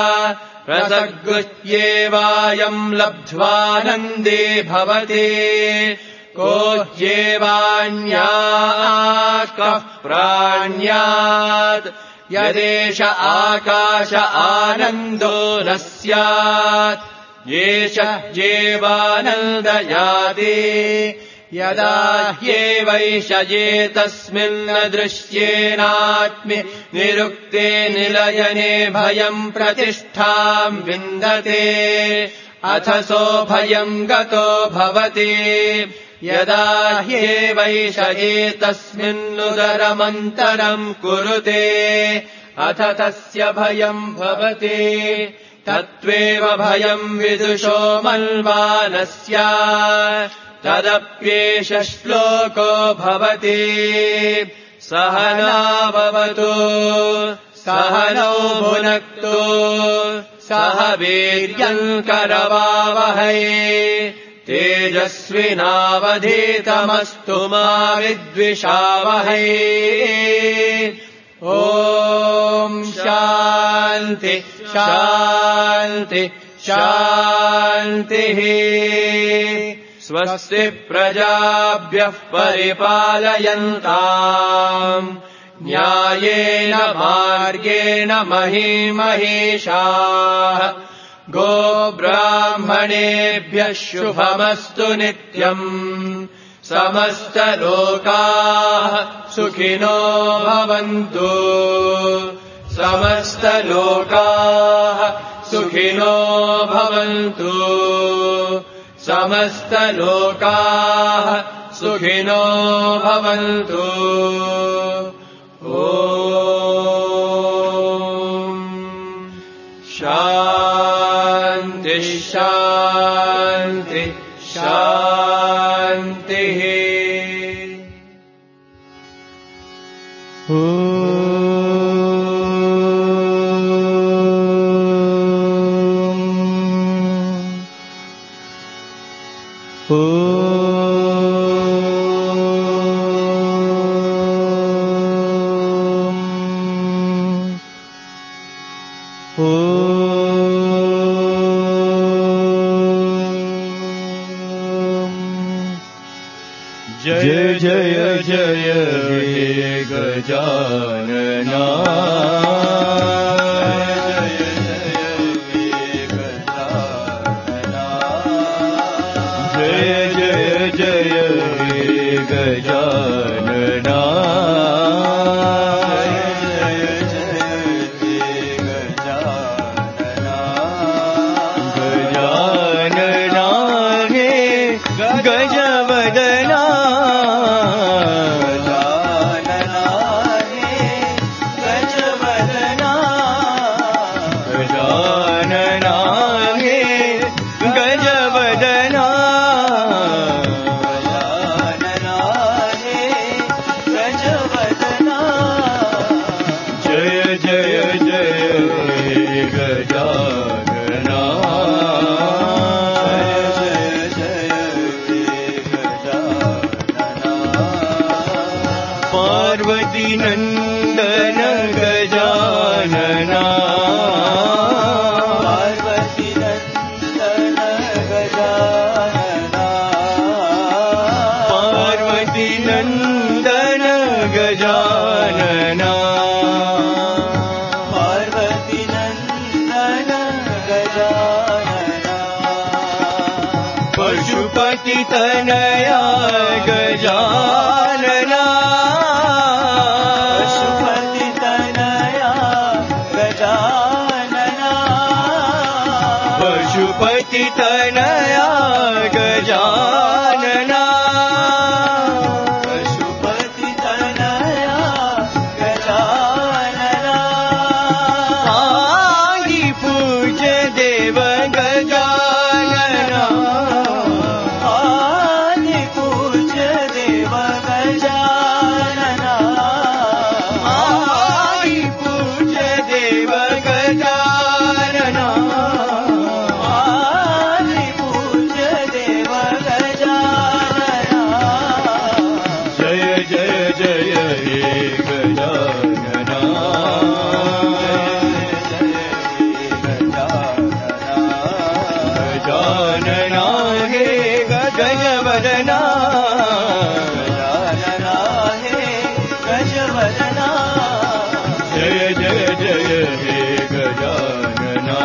रसगुह्येवायम् लब्ध्वानन्दे भवति को ह्येवान्याकः प्राण्यात् यदेष आकाश आनन्दो न स्यात् येष ह्येवानन्दयाति यदा ह्येवैष एतस्मिन् दृश्येनात्मि निरुक्ते निलयने भयम् प्रतिष्ठाम् विन्दते अथसो भयम् गतो भवति यदा ह्येवैष एतस्मिन्नुदरमन्तरम् कुरुते अथ तस्य भयम् भवति तत्त्वेव भयम् विदुषो मन्वानस्य तदप्येष श्लोको भवति सहनाववतु सहनौ भुनक्तु सह वीर्यम् करवावहै तेजस्विनावधीतमस्तु मा विद्विषावहै ॐ शान्ति शान्ति शान्तिः स्वस्ति प्रजाभ्यः परिपालयन्ताम् न्यायेन मार्गेण महीमहेशाः गोब्राह्मणेभ्यः शुभमस्तु नित्यम् समस्तलोकाः सुखिनो भवन्तु समस्तलोकाः सुखिनो भवन्तु समस्तलोकाः सुखिनो भवन्तु ॐ शान्ति शान्ति शान्तिः जय जय जय हे गजानना जय जय हे गजानना जय जय जय हे गजानना जय जय हे गजानना गजानना हे गजवदना नंदन गजानना पार्वती नंदन गजानना पार्वती नंदन गजानना पार्वती नंदन पशुपति तनया गजानना पशुपति तनया गजानना पशुपति तनया गजानना पशुपति तनया गजानना आदि पूज्य देव गजानना आदि पूज्य देव गजानना आदि पूज्य देव गजानना आदि पूज्य देव गजानना जय जय जय हे गजानना गजानना हे गजवदना गजानना हे गजवदना जय जय जय हे गजानना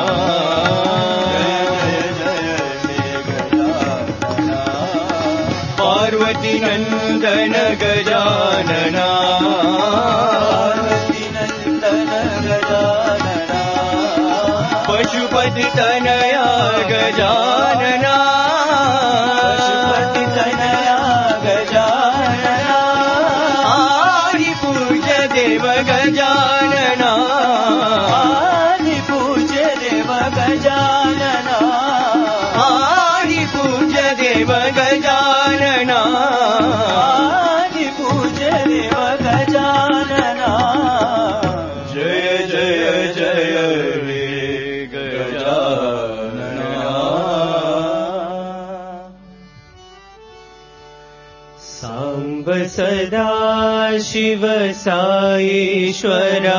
पार्वती नंदन गजानना पार्वती नंदन गजानना पशुपति तनया गजानना पशुपति तनया गजानना आदि पूज्य देव गजानना आदि पूज्य देव गजानना आदि पूज्य देव गजानना आदि पूज्य देव गजानना जय जय जय हे गजानना सांब सदा शिव साईश्वरा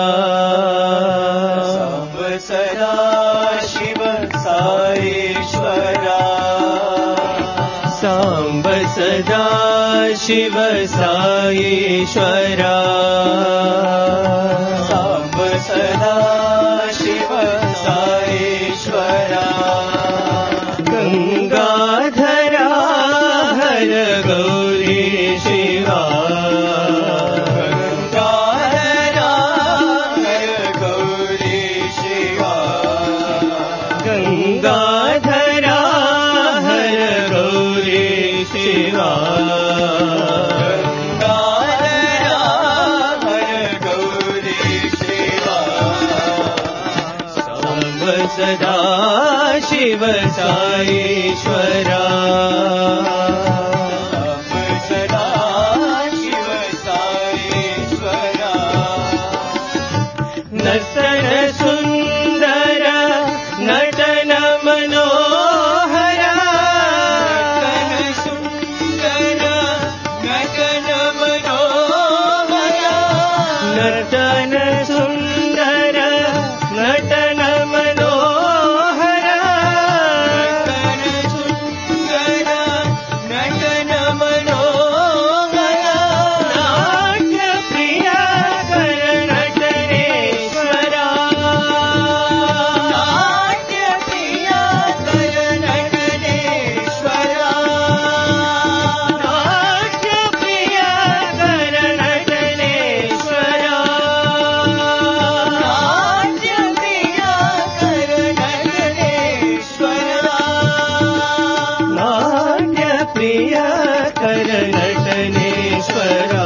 सांब सदा शिव साईश्वरा सांब सदा शिव साईश्वरा सांब सदा शिव साईश्वरा गंगाधरा हर गौरी शिवा गंगाधरा हर गौरी शिवा गंगाधरा हर गौरी शिवा गंगाधरा हर गौरी शिवा सांब सदा शिव साईश्वरा सांब सदा शिव साईश्वरा नर्तन सुंदर नटन मनोहर नटन सुंदर नटन मनोहर नर्तन सुंदर नटन मनोहर नटन सुंदर नटन मनोहर नाट्य प्रिय कर नटनेश्वरा नाट्य प्रिय कर नटनेश्वरा नाट्य प्रिय कर नटनेश्वरा नाट्य प्रिय कर नटनेश्वरा नाट्य प्रिय कर नटनेश्वरा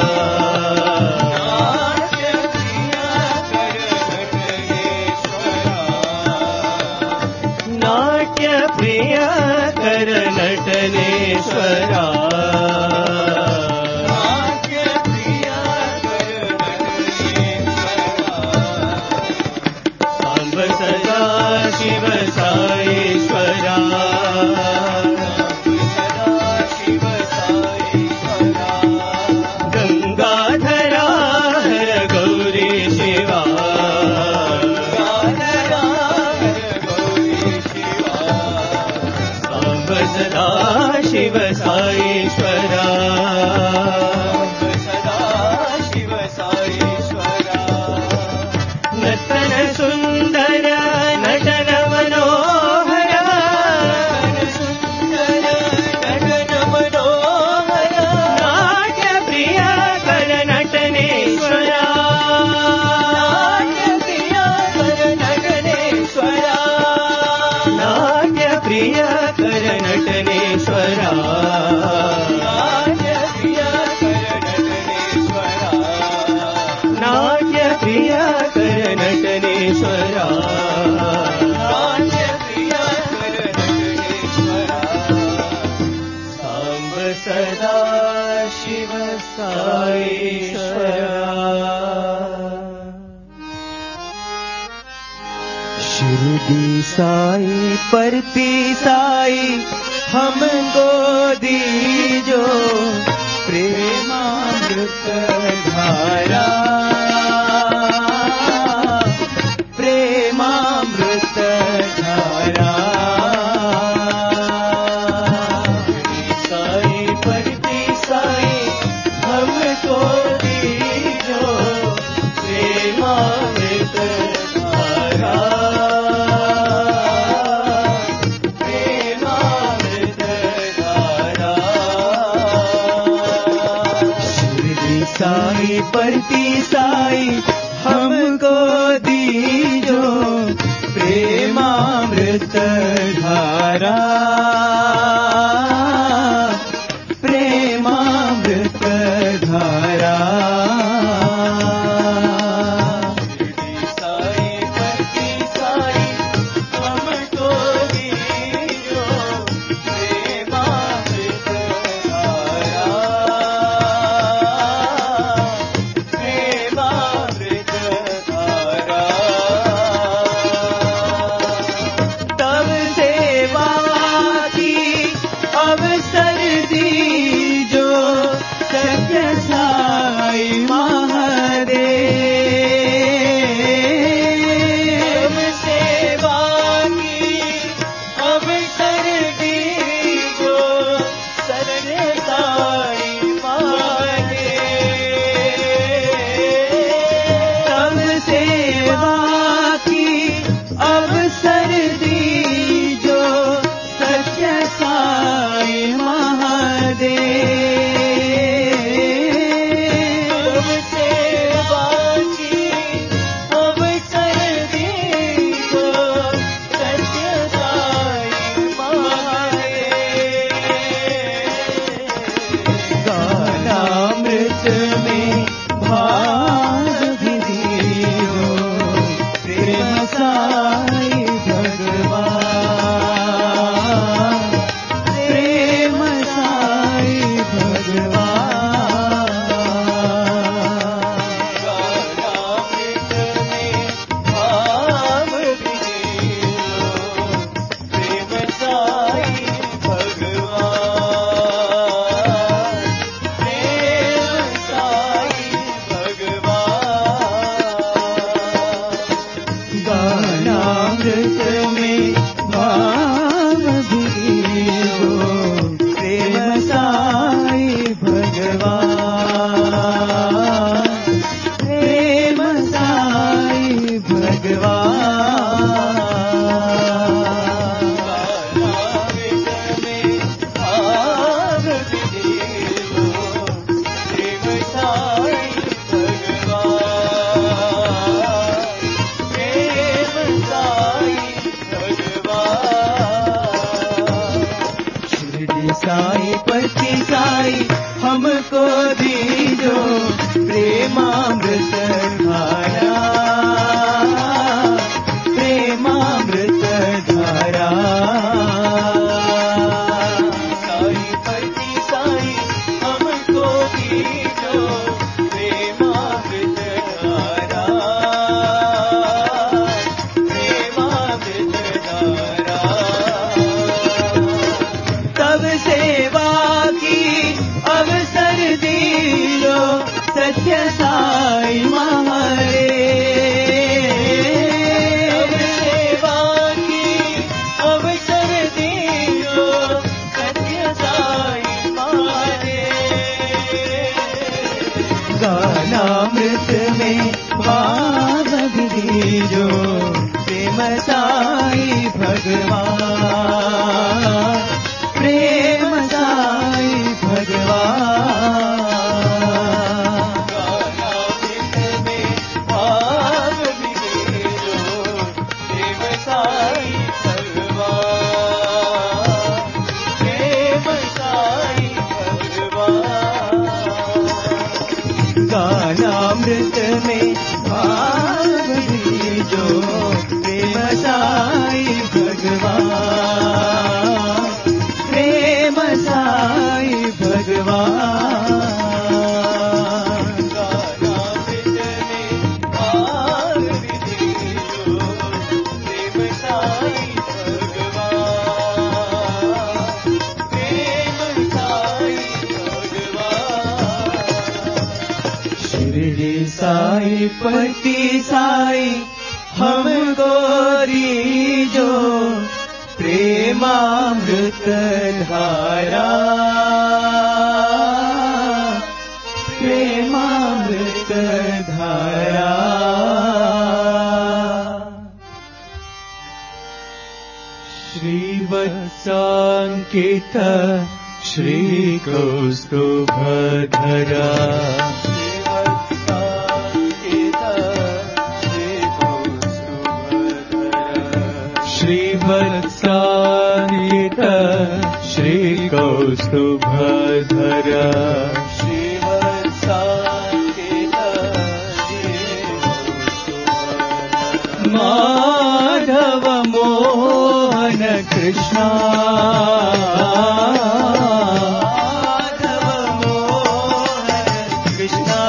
नाट्य प्रिय कर नटनेश्वरा नाट्य प्रिय कर नटनेश्वरा नाट्य प्रिय कर नटनेश्वरा सांब सदा शिव साईश्वरा सदा शिव साईश्वरा गंगाधरा हर गौरी शिवा गंगाधरा हर गौरी शिवा सांब सदा शिव साई शिरडी साई परती साई हमको दीजो प्रेमामृत धारा, प्रेमामृत धारा। साई परती साई हमको दीजो प्रेमामृत धारा, प्रेमामृत धारा। शिरडी साई परती साई हमको दीजो प्रेमामृत धारा, प्रेमामृत धारा। शिरडी साई परती साई हमको दीजो प्रेमामृत धारा, प्रेमामृत धारा। तब सेवा की अवसर दीजो सत्य साई महादेव। सेवा की अवसर दीजो सत्य साई महादेव। तब सेवा की अवसर दीजो सत्य साई महादेव। तब सेवा की अवसर दीजो सत्य साई महादेव। गानामृत में भाग भी दीजो प्रेम साई भगवान, प्रेम साई भगवान। गानामृत में भाव भी दीजो प्रेम साई भगवान, प्रेम साई भगवान। गानामृत में भाव भी दीजो प्रेम साई भगवान, प्रेम साई भगवान। गानामृत में भाव भी दीजो प्रेम साई भगवान, प्रेम साई भगवान। शिरडी साई परती साई हमको दीजो प्रेमामृत धारा, प्रेमामृत धारा। साई परती साई हमको दीजो प्रेमामृत धारा, प्रेमामृत धारा। तब सेवा की अवसर दीजो सत्य साई महादेव। सेवा की अवसर दीजो सत्य साई महादेव। गानामृत में भाव भी दीजो प्रेम साई भगवान, प्रेम साई भगवान। गानामृत में भाव भी दीजो प्रेम साई भगवान, प्रेम साई भगवान। गानामृत में भाव दीजो प्रेम साई भगवान, प्रेम साई भगवान। गानामृत में भाव दीजो प्रेम पति साई हमको दीजो प्रेमामृत धारा, प्रेमामृत धारा। श्रीवत्साङ्कित श्रीकौस्तुभधरा, श्रीवत्साङ्कित श्रीकौस्तुभधरा, श्रीवत्साङ्कित श्रीकौस्तुभधरा। माधव मोहन कृष्णा, माधव मोहन कृष्णा,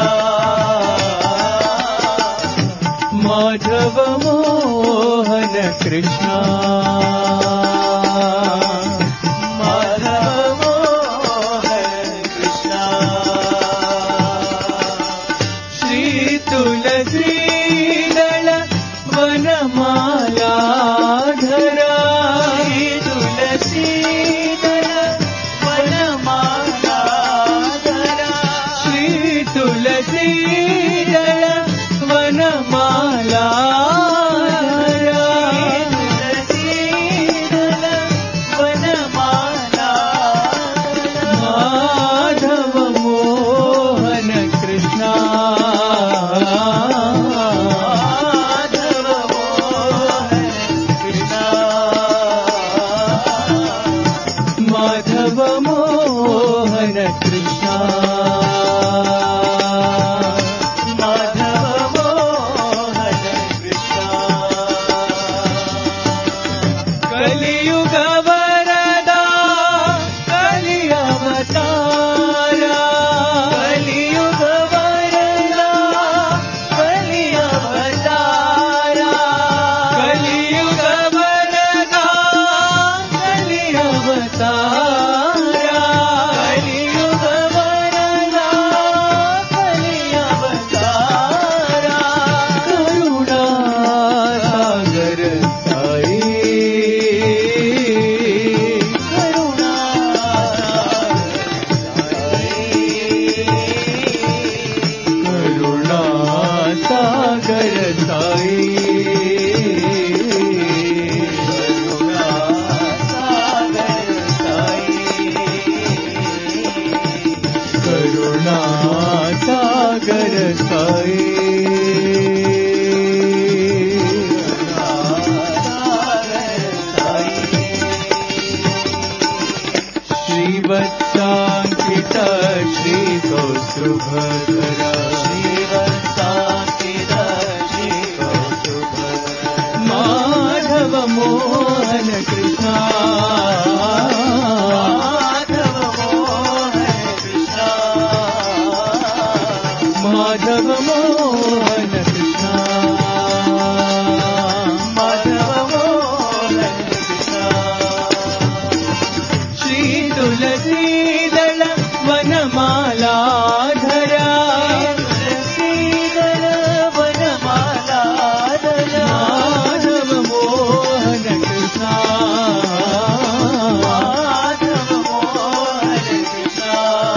माधव मोहन कृष्णा, माधव मोहन कृष्णा। श्री तुलसी दल वनमाला धरा, श्री तुलसी दल वनमाला धरा, श्री तुलसी दल वनमाला धरा, तुलसी दल वनमाला धरा। माधव मोहन कृष्णा, माधव मोहन कृष्णा, माधव मोहन कृष्णा, माधव मोहन कृष्णा। कलियुग वरदा कलि अवतारा, कलियुग वरदा कलि अवतारा, कलियुग वरदा कलि अवतारा, कलियुग वरदा कलि अवतारा। करुणा सागर साई, करुणा सागर साई, करुणा सागर साई, करुणा सागर साई, श्रीवत्साङ्कित श्रीकौस्तुभधरा, श्रीवत्साङ्कित श्रीकौस्तुभधरा। माधव मोहन कृष्णा, माधव मोहन कृष्णा, माधव मोहन कृष्णा, माधव मोहन कृष्णा। श्री तुलसी दल वनमाला धरा, तुलसी दल वनमाला धरा। माधव मोहन कृष्णा, माधव मोहन कृष्णा,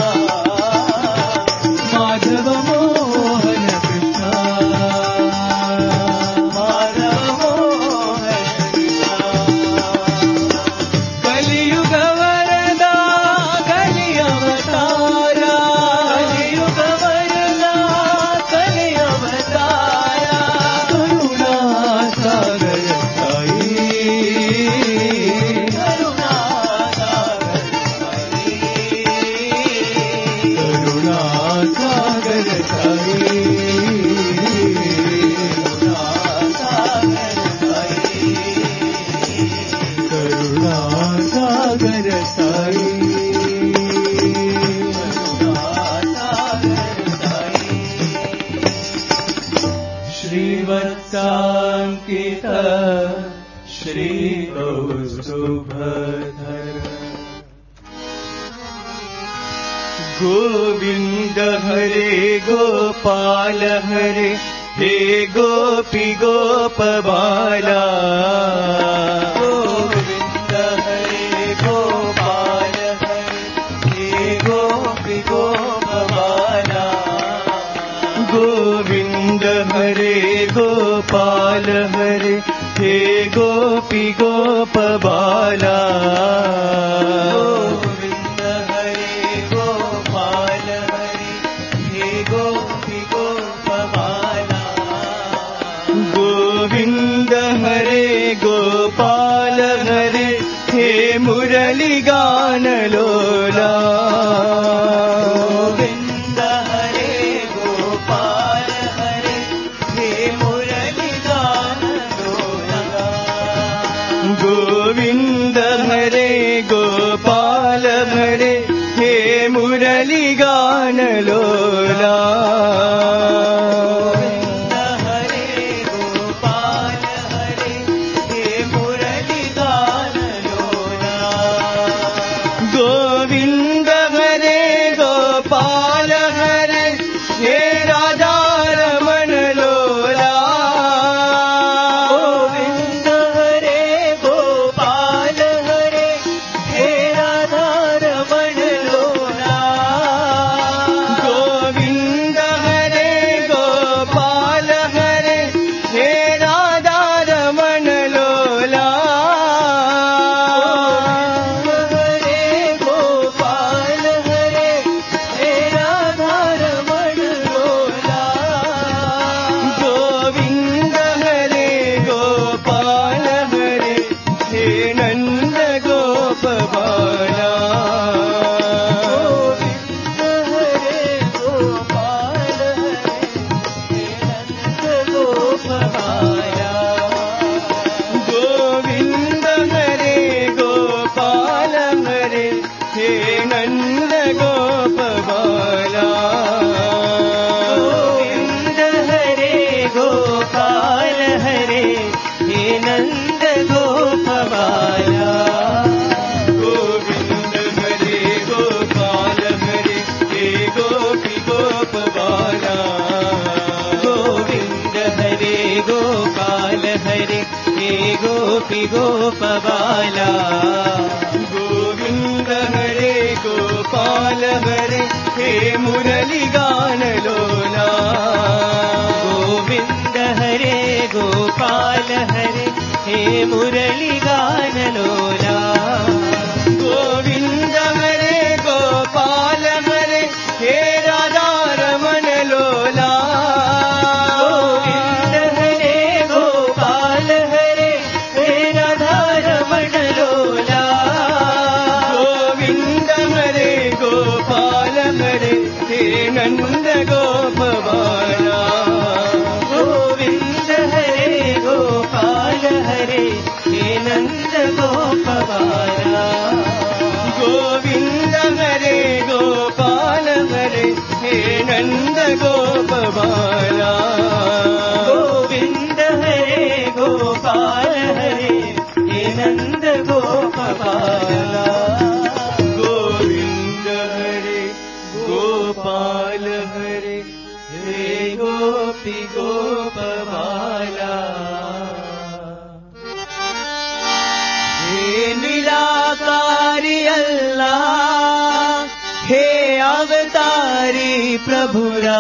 माधव मोहन कृष्णा, माधव मोहन कृष्णा। कलियुग वरदा कलि अवतारा, कलियुग वरदा कलि अवतारा। करुणा सागर साई, करुणा सागर साई, करुणा सागर साई, करुणा सागर साई, करुणा सागर साई, करुणा सागर साई। श्रीवत्साङ्कित श्रीकौस्तुभधरा। गोविन्द हरे गोपाल हरे हे गोपी गोपबाला गोविंद हरे गोपाल हरे हे गोपी गोपबाला गोविंद हरे गोपाल हरे हे गोपी गोपबाला गोविंद हरे गोपाल हरे हे गोपी गोपबाला गोविंद हरे गोपाल हरे हे मुरली गान लोला गोविंद हरे गोपाल हरे हे मुरली गान लोला गोविंद हरे गोपाल हरे हे मुरली गान लोला गोविंद हरे गोपाल हरे हे राधा रमण लोला गोविंद हरे गोपाल हरे हे राधा रमण लोला गोविंद हरे गोपाल हरे हे राधा रमण लोला गोपी गोपबाला गोविंद हरे गोपाल हरे हे मुरली गान लोला गोविंद हरे गोपाल हरे हे मुरली गान लोला गोविंद हरे गोपाल हरे हे राधा रमण लोला नंद गोपबाला गोविंद हरे गोपाल हरे हे नंद गोपबाला गोविंद हरे गोपाल हरे हे नंद गोपबाला गोविंद हरे गोपाल हरे हे नंद गोपबाला गोविंद हरे गोपाल हरे हे गोपी गोपबाला हे निराकारी अल्लाह हे अवतारी प्रभुरा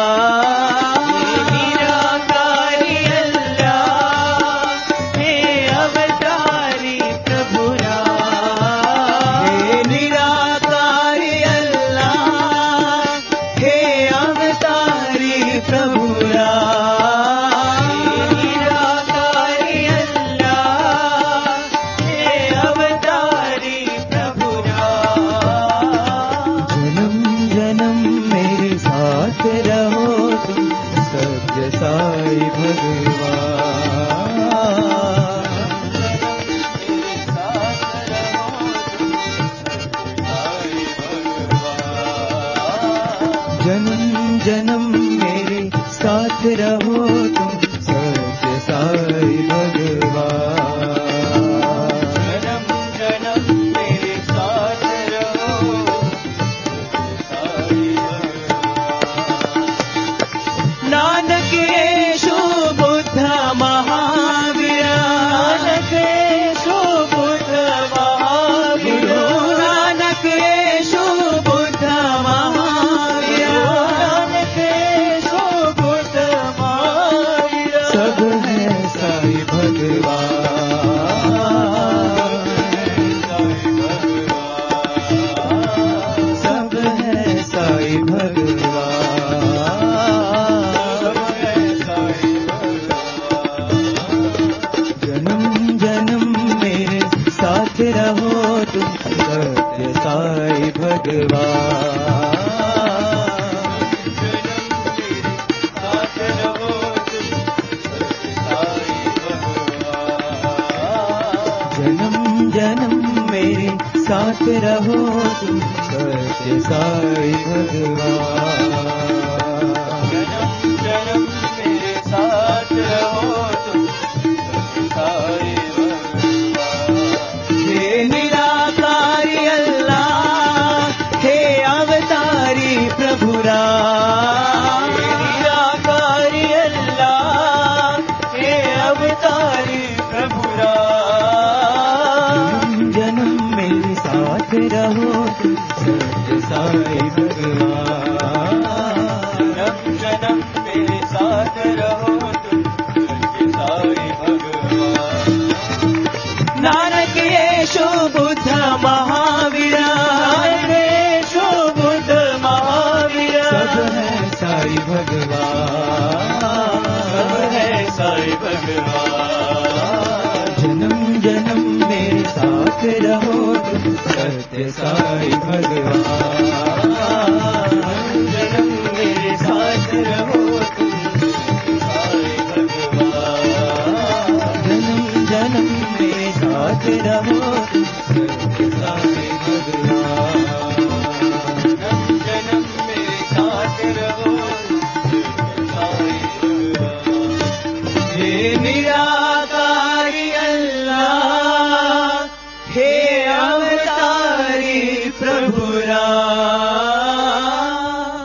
जन्म जन्म मेरे साथ रहो तुम सत्य साई भगवान जन्म जन्म मेरे साथ रहो सत्य साई भगवान नानक साथ रहो तुम सत्य साई भगवान। जन्म जन्म मेरे साथ रहो तुम सत्य साई भगवान। हे निराकारी अल्लाह, हे अवतारी प्रभु राम। हे निराकारी अल्लाह, हे अवतारी प्रभु राम। जन्म मेरे साथ रहो तुम सत्य साई भगवान। जन्म जन्म मेरे साथ रहो तुम सत्य साई भगवान। नानक येशु बुद्ध महावीर, नानक येशु बुद्ध महावीर, सब है साई भगवान, सब है साई भगवान। जन्म जन्म मेरे साथ रहो तुम सत्य साई भगवान। जन्म मेरे साथ रहो तुम सत्य साई भगवान। जन्म जन्म मेरे साथ रहो तुम सत्य साई भगवान। जन्म जन्म मेरे साथ रहो तुम सत्य साई भगवान। हे निराकारी अल्लाह, हे अवतारी प्रभु राम।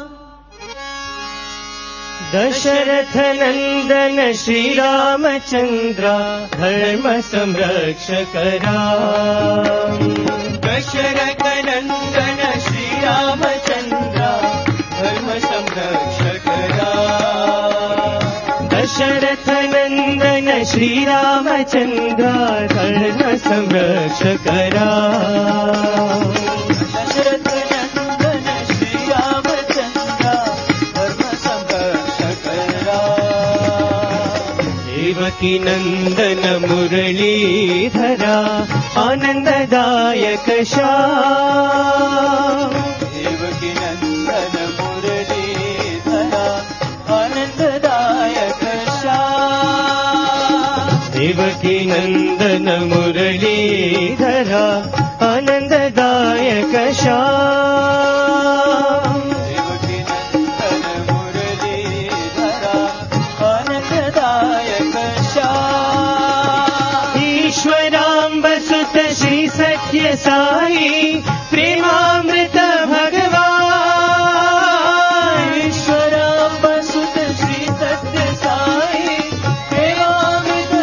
दशरथ नंदन श्री रामचंद्र, धर्म संरक्षक राम। दशरथ नंदन श्री रामचंद्र, धर्म संरक्षक राम। दशरथ नंदन श्री रामचंद्र, धर्म संरक्षक राम। दशरथ नंदन श्री रामचंद्र, धर्म संरक्षक राम। देवकी नंदन मुरलीधरा, आनंददायक श्याम। देवकी नंदन मुरलीधरा, आनंददायक श्याम। देवकी नंदन मुरलीधरा, आनंददायक श्याम। देवकी नंदन मुरलीधरा, आनंददायक श्याम। ईश्वरांब सुत श्री सत्य साई, प्रेमामृत भगवान। ईश्वरांब सुत श्री सत्य साई, प्रेमामृत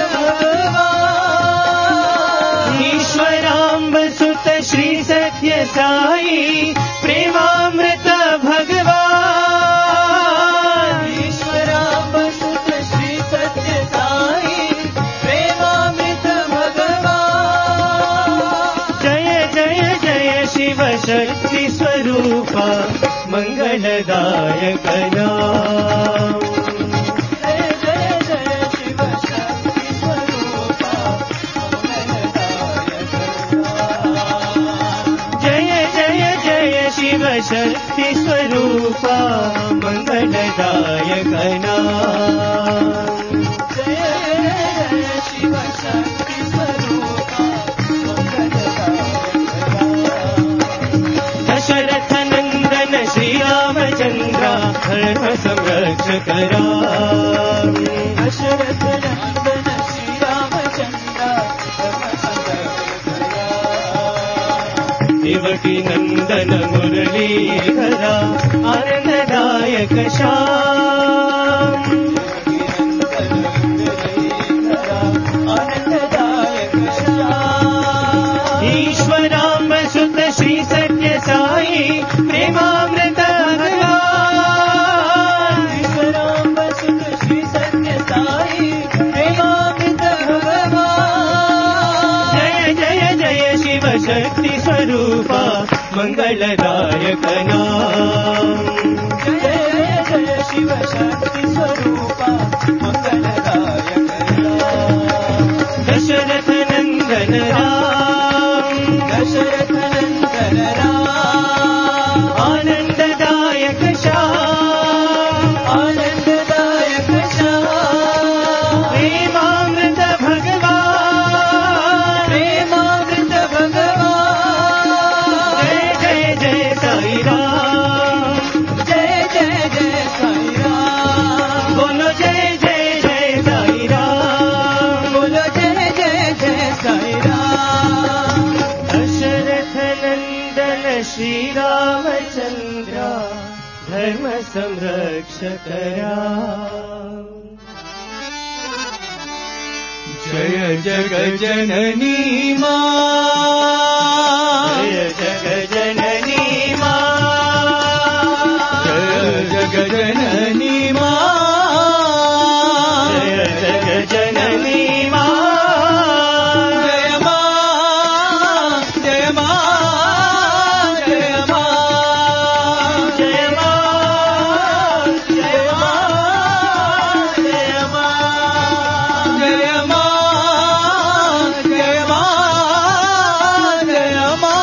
भगवान। ईश्वरांब सुत श्री सत्य साई, प्रेमामृत भगवान। ईश्वरांब सुत श्री सत्य साई, प्रेमामृत भगवान। जय जय जय शिव शक्ति स्वरूपा, मंगलदायक नाम। जय जय जय शिव शक्ति स्वरूपा, मंगलदायक नाम। जय जय जय शिव शक्ति स्वरूपा, मंगलदायक नाम। जय जय शिव शक्ति स्वरूपा, मंगलदायक नाम। दशरथ नंदन श्री रामचंद्र, धर्म संरक्षक राम। दशरथ नंदन श्री रामचंद्र, धर्म संरक्षक राम। देवकी नंदन मुरलीधरा, आनंददायक श्याम। देवकी नंदन मुरलीधरा, आनंददायक श्याम। ईश्वरांब सुत श्री सत्य साई, प्रेमामृत भगवान। ईश्वरांब सुत श्री सत्य साई, प्रेमामृत भगवान। जय जय जय शिव शक्ति स्वरूपा, मंगलदायक नाम। जय जय शिव शक्ति स्वरूपा, मंगलदायक नाम। दशरथ नंदन राम, दशरथ नंदन राम। प्रेमामृत भगवान, प्रेमामृत भगवान। जय जय जय साई राम, जय जय जय साई राम। बोलो जय जय जय साई राम, बोलो जय जय जय साई राम। दशरथ नंदन श्री रामचंद्र, धर्म संरक्षक राम। जय जग जननी मां, जय जग जननी मां, जय जग जननी मां, जय जग जननी मां। जय मां, जय मां, जय मां, जय मां, जय मां, जय मां। जय मां, जय मां, जय मां,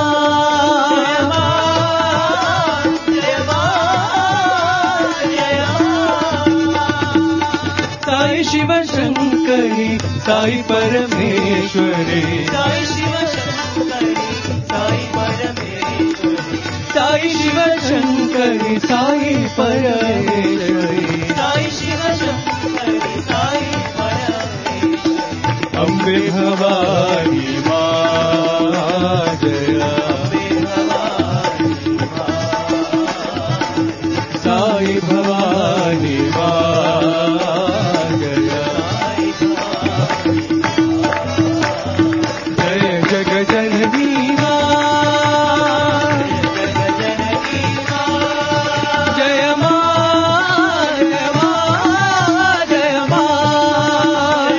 साई शिव शंकरी साई परमेश्वरी, साई शिव शंकरी साई परमेश्वरी, साई शिव शंकरी साई परमेश्वरी, साई शिव शंकरी साई परमेश्वरी। अम्बे भवानी मां जय, साई भवानी मां जय, जय जग जननी मां, जय मां, जय मां, जय मां,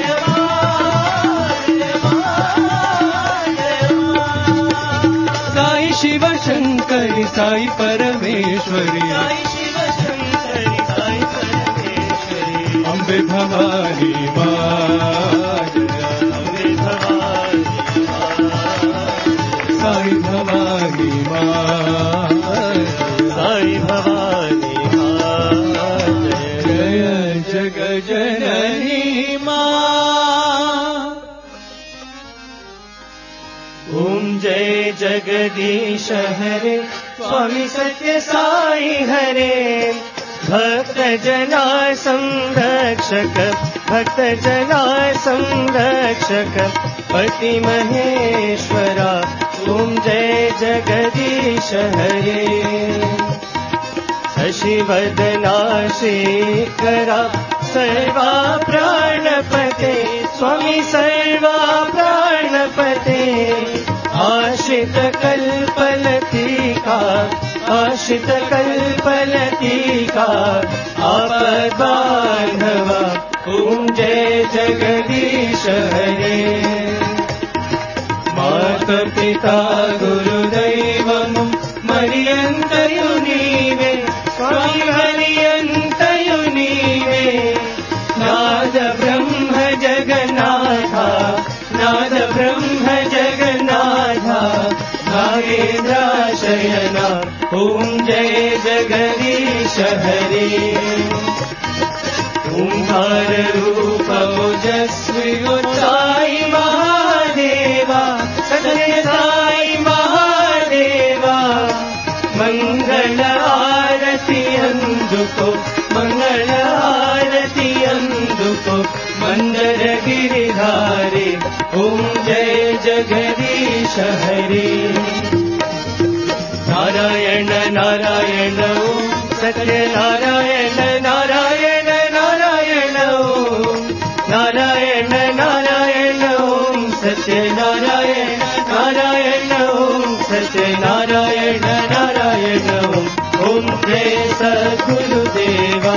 साई शिव शंकरी साई परमेश्वरी, साई शिव शंकरी साई परमेश्वरी। अम्बे भवानी मां जय, अम्बे भवानी साई भवानी मां साई भवानी मां जय। जय जग जननी मां। ओम जय जगदीश हरे, स्वामी सत्य साई हरे। भक्त जना संरक्षक, भक्त जना संरक्षक, पति महेश्वरा। ओम जय जगदीश हरे। शशिवदना शेखरा, सर्वा प्राणपते, स्वामी सर्वा प्राणपते। आश्रित कल्पलतिका, आश्रित कल्पलतिका, आपद्बान्धवा। ओम जय जगदीश हरे। माता पिता गुरुदैवमु मरियन्तयु नीवे, स्वामी हरियन्तयु नीवे। नाद ब्रह्म जगन्नाथा, नाद ब्रह्म जगन्नाथा, नागेन्द्राशयना। ओम जय जगदीश हरे। ओंकार रूप ओजस्वी साई महादेवा, सत्य साई महादेवा। मंगल आरती अंदुको, मंगल आरती अंदुको, मंदर गिरिधारे। ओम जय जगदीश हरे। नारायण नारायण ओम, सत्य नारायण नारायण नारायण ओम, नारायण नारायण ओम, सत्य नारायण नारायण ओम, सत्य नारायण नारायण ओम। ओम जय सद्गुरुदेवा।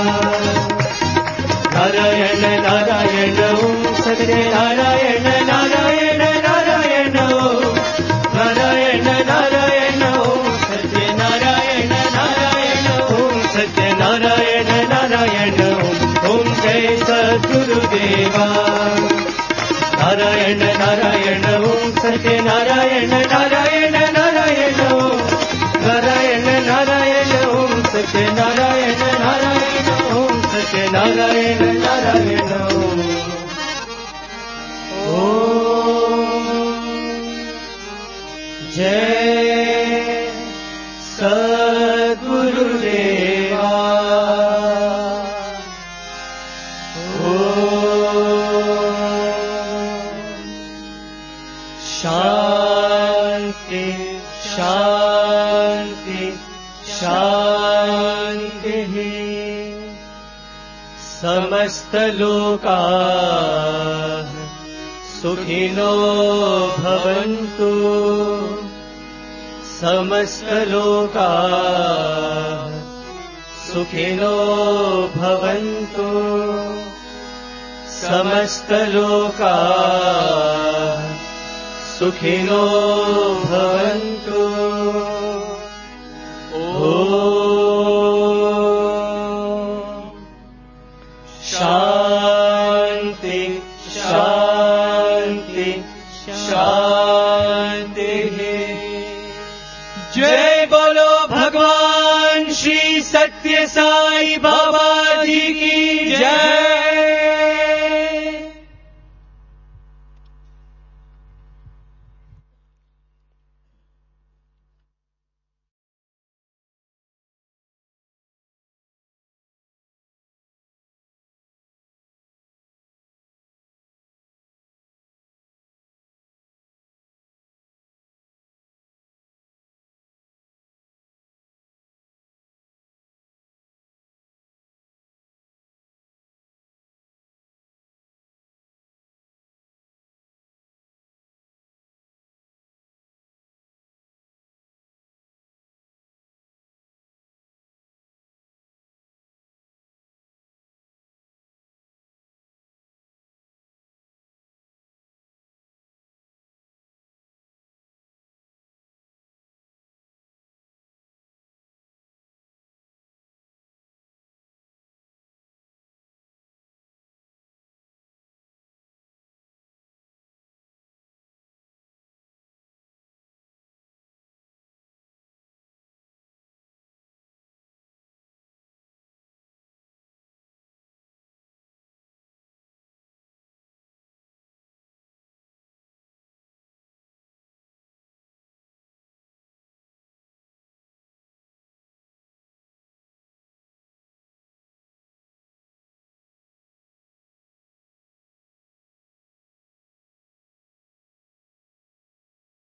नारायण नारायण ओम, सत्य नारायण नारायण नारायण ओम, नारायण नारायण ओम, सत्य नारायण नारायण ओम, सत्य नारायण नारायण ओम। ओम जय सद्गुरुदेवा। नारायण नारायण ओम, सत्य नारायण नारायण नारायण ओम, नारायण नारायण ओम, सत्य नारायण नारायण ओम, सत्य नारायण नारायण ओम। शांति शांति शांतिः समस्तलोकाः सुखिनो भवन्तु समस्तलोकाः सुखिनो भवन्तु समस्तलोकाः सुखिनो भवन्तु शांति शांति शांति। जय बोलो भगवान श्री सत्य साई बाबा।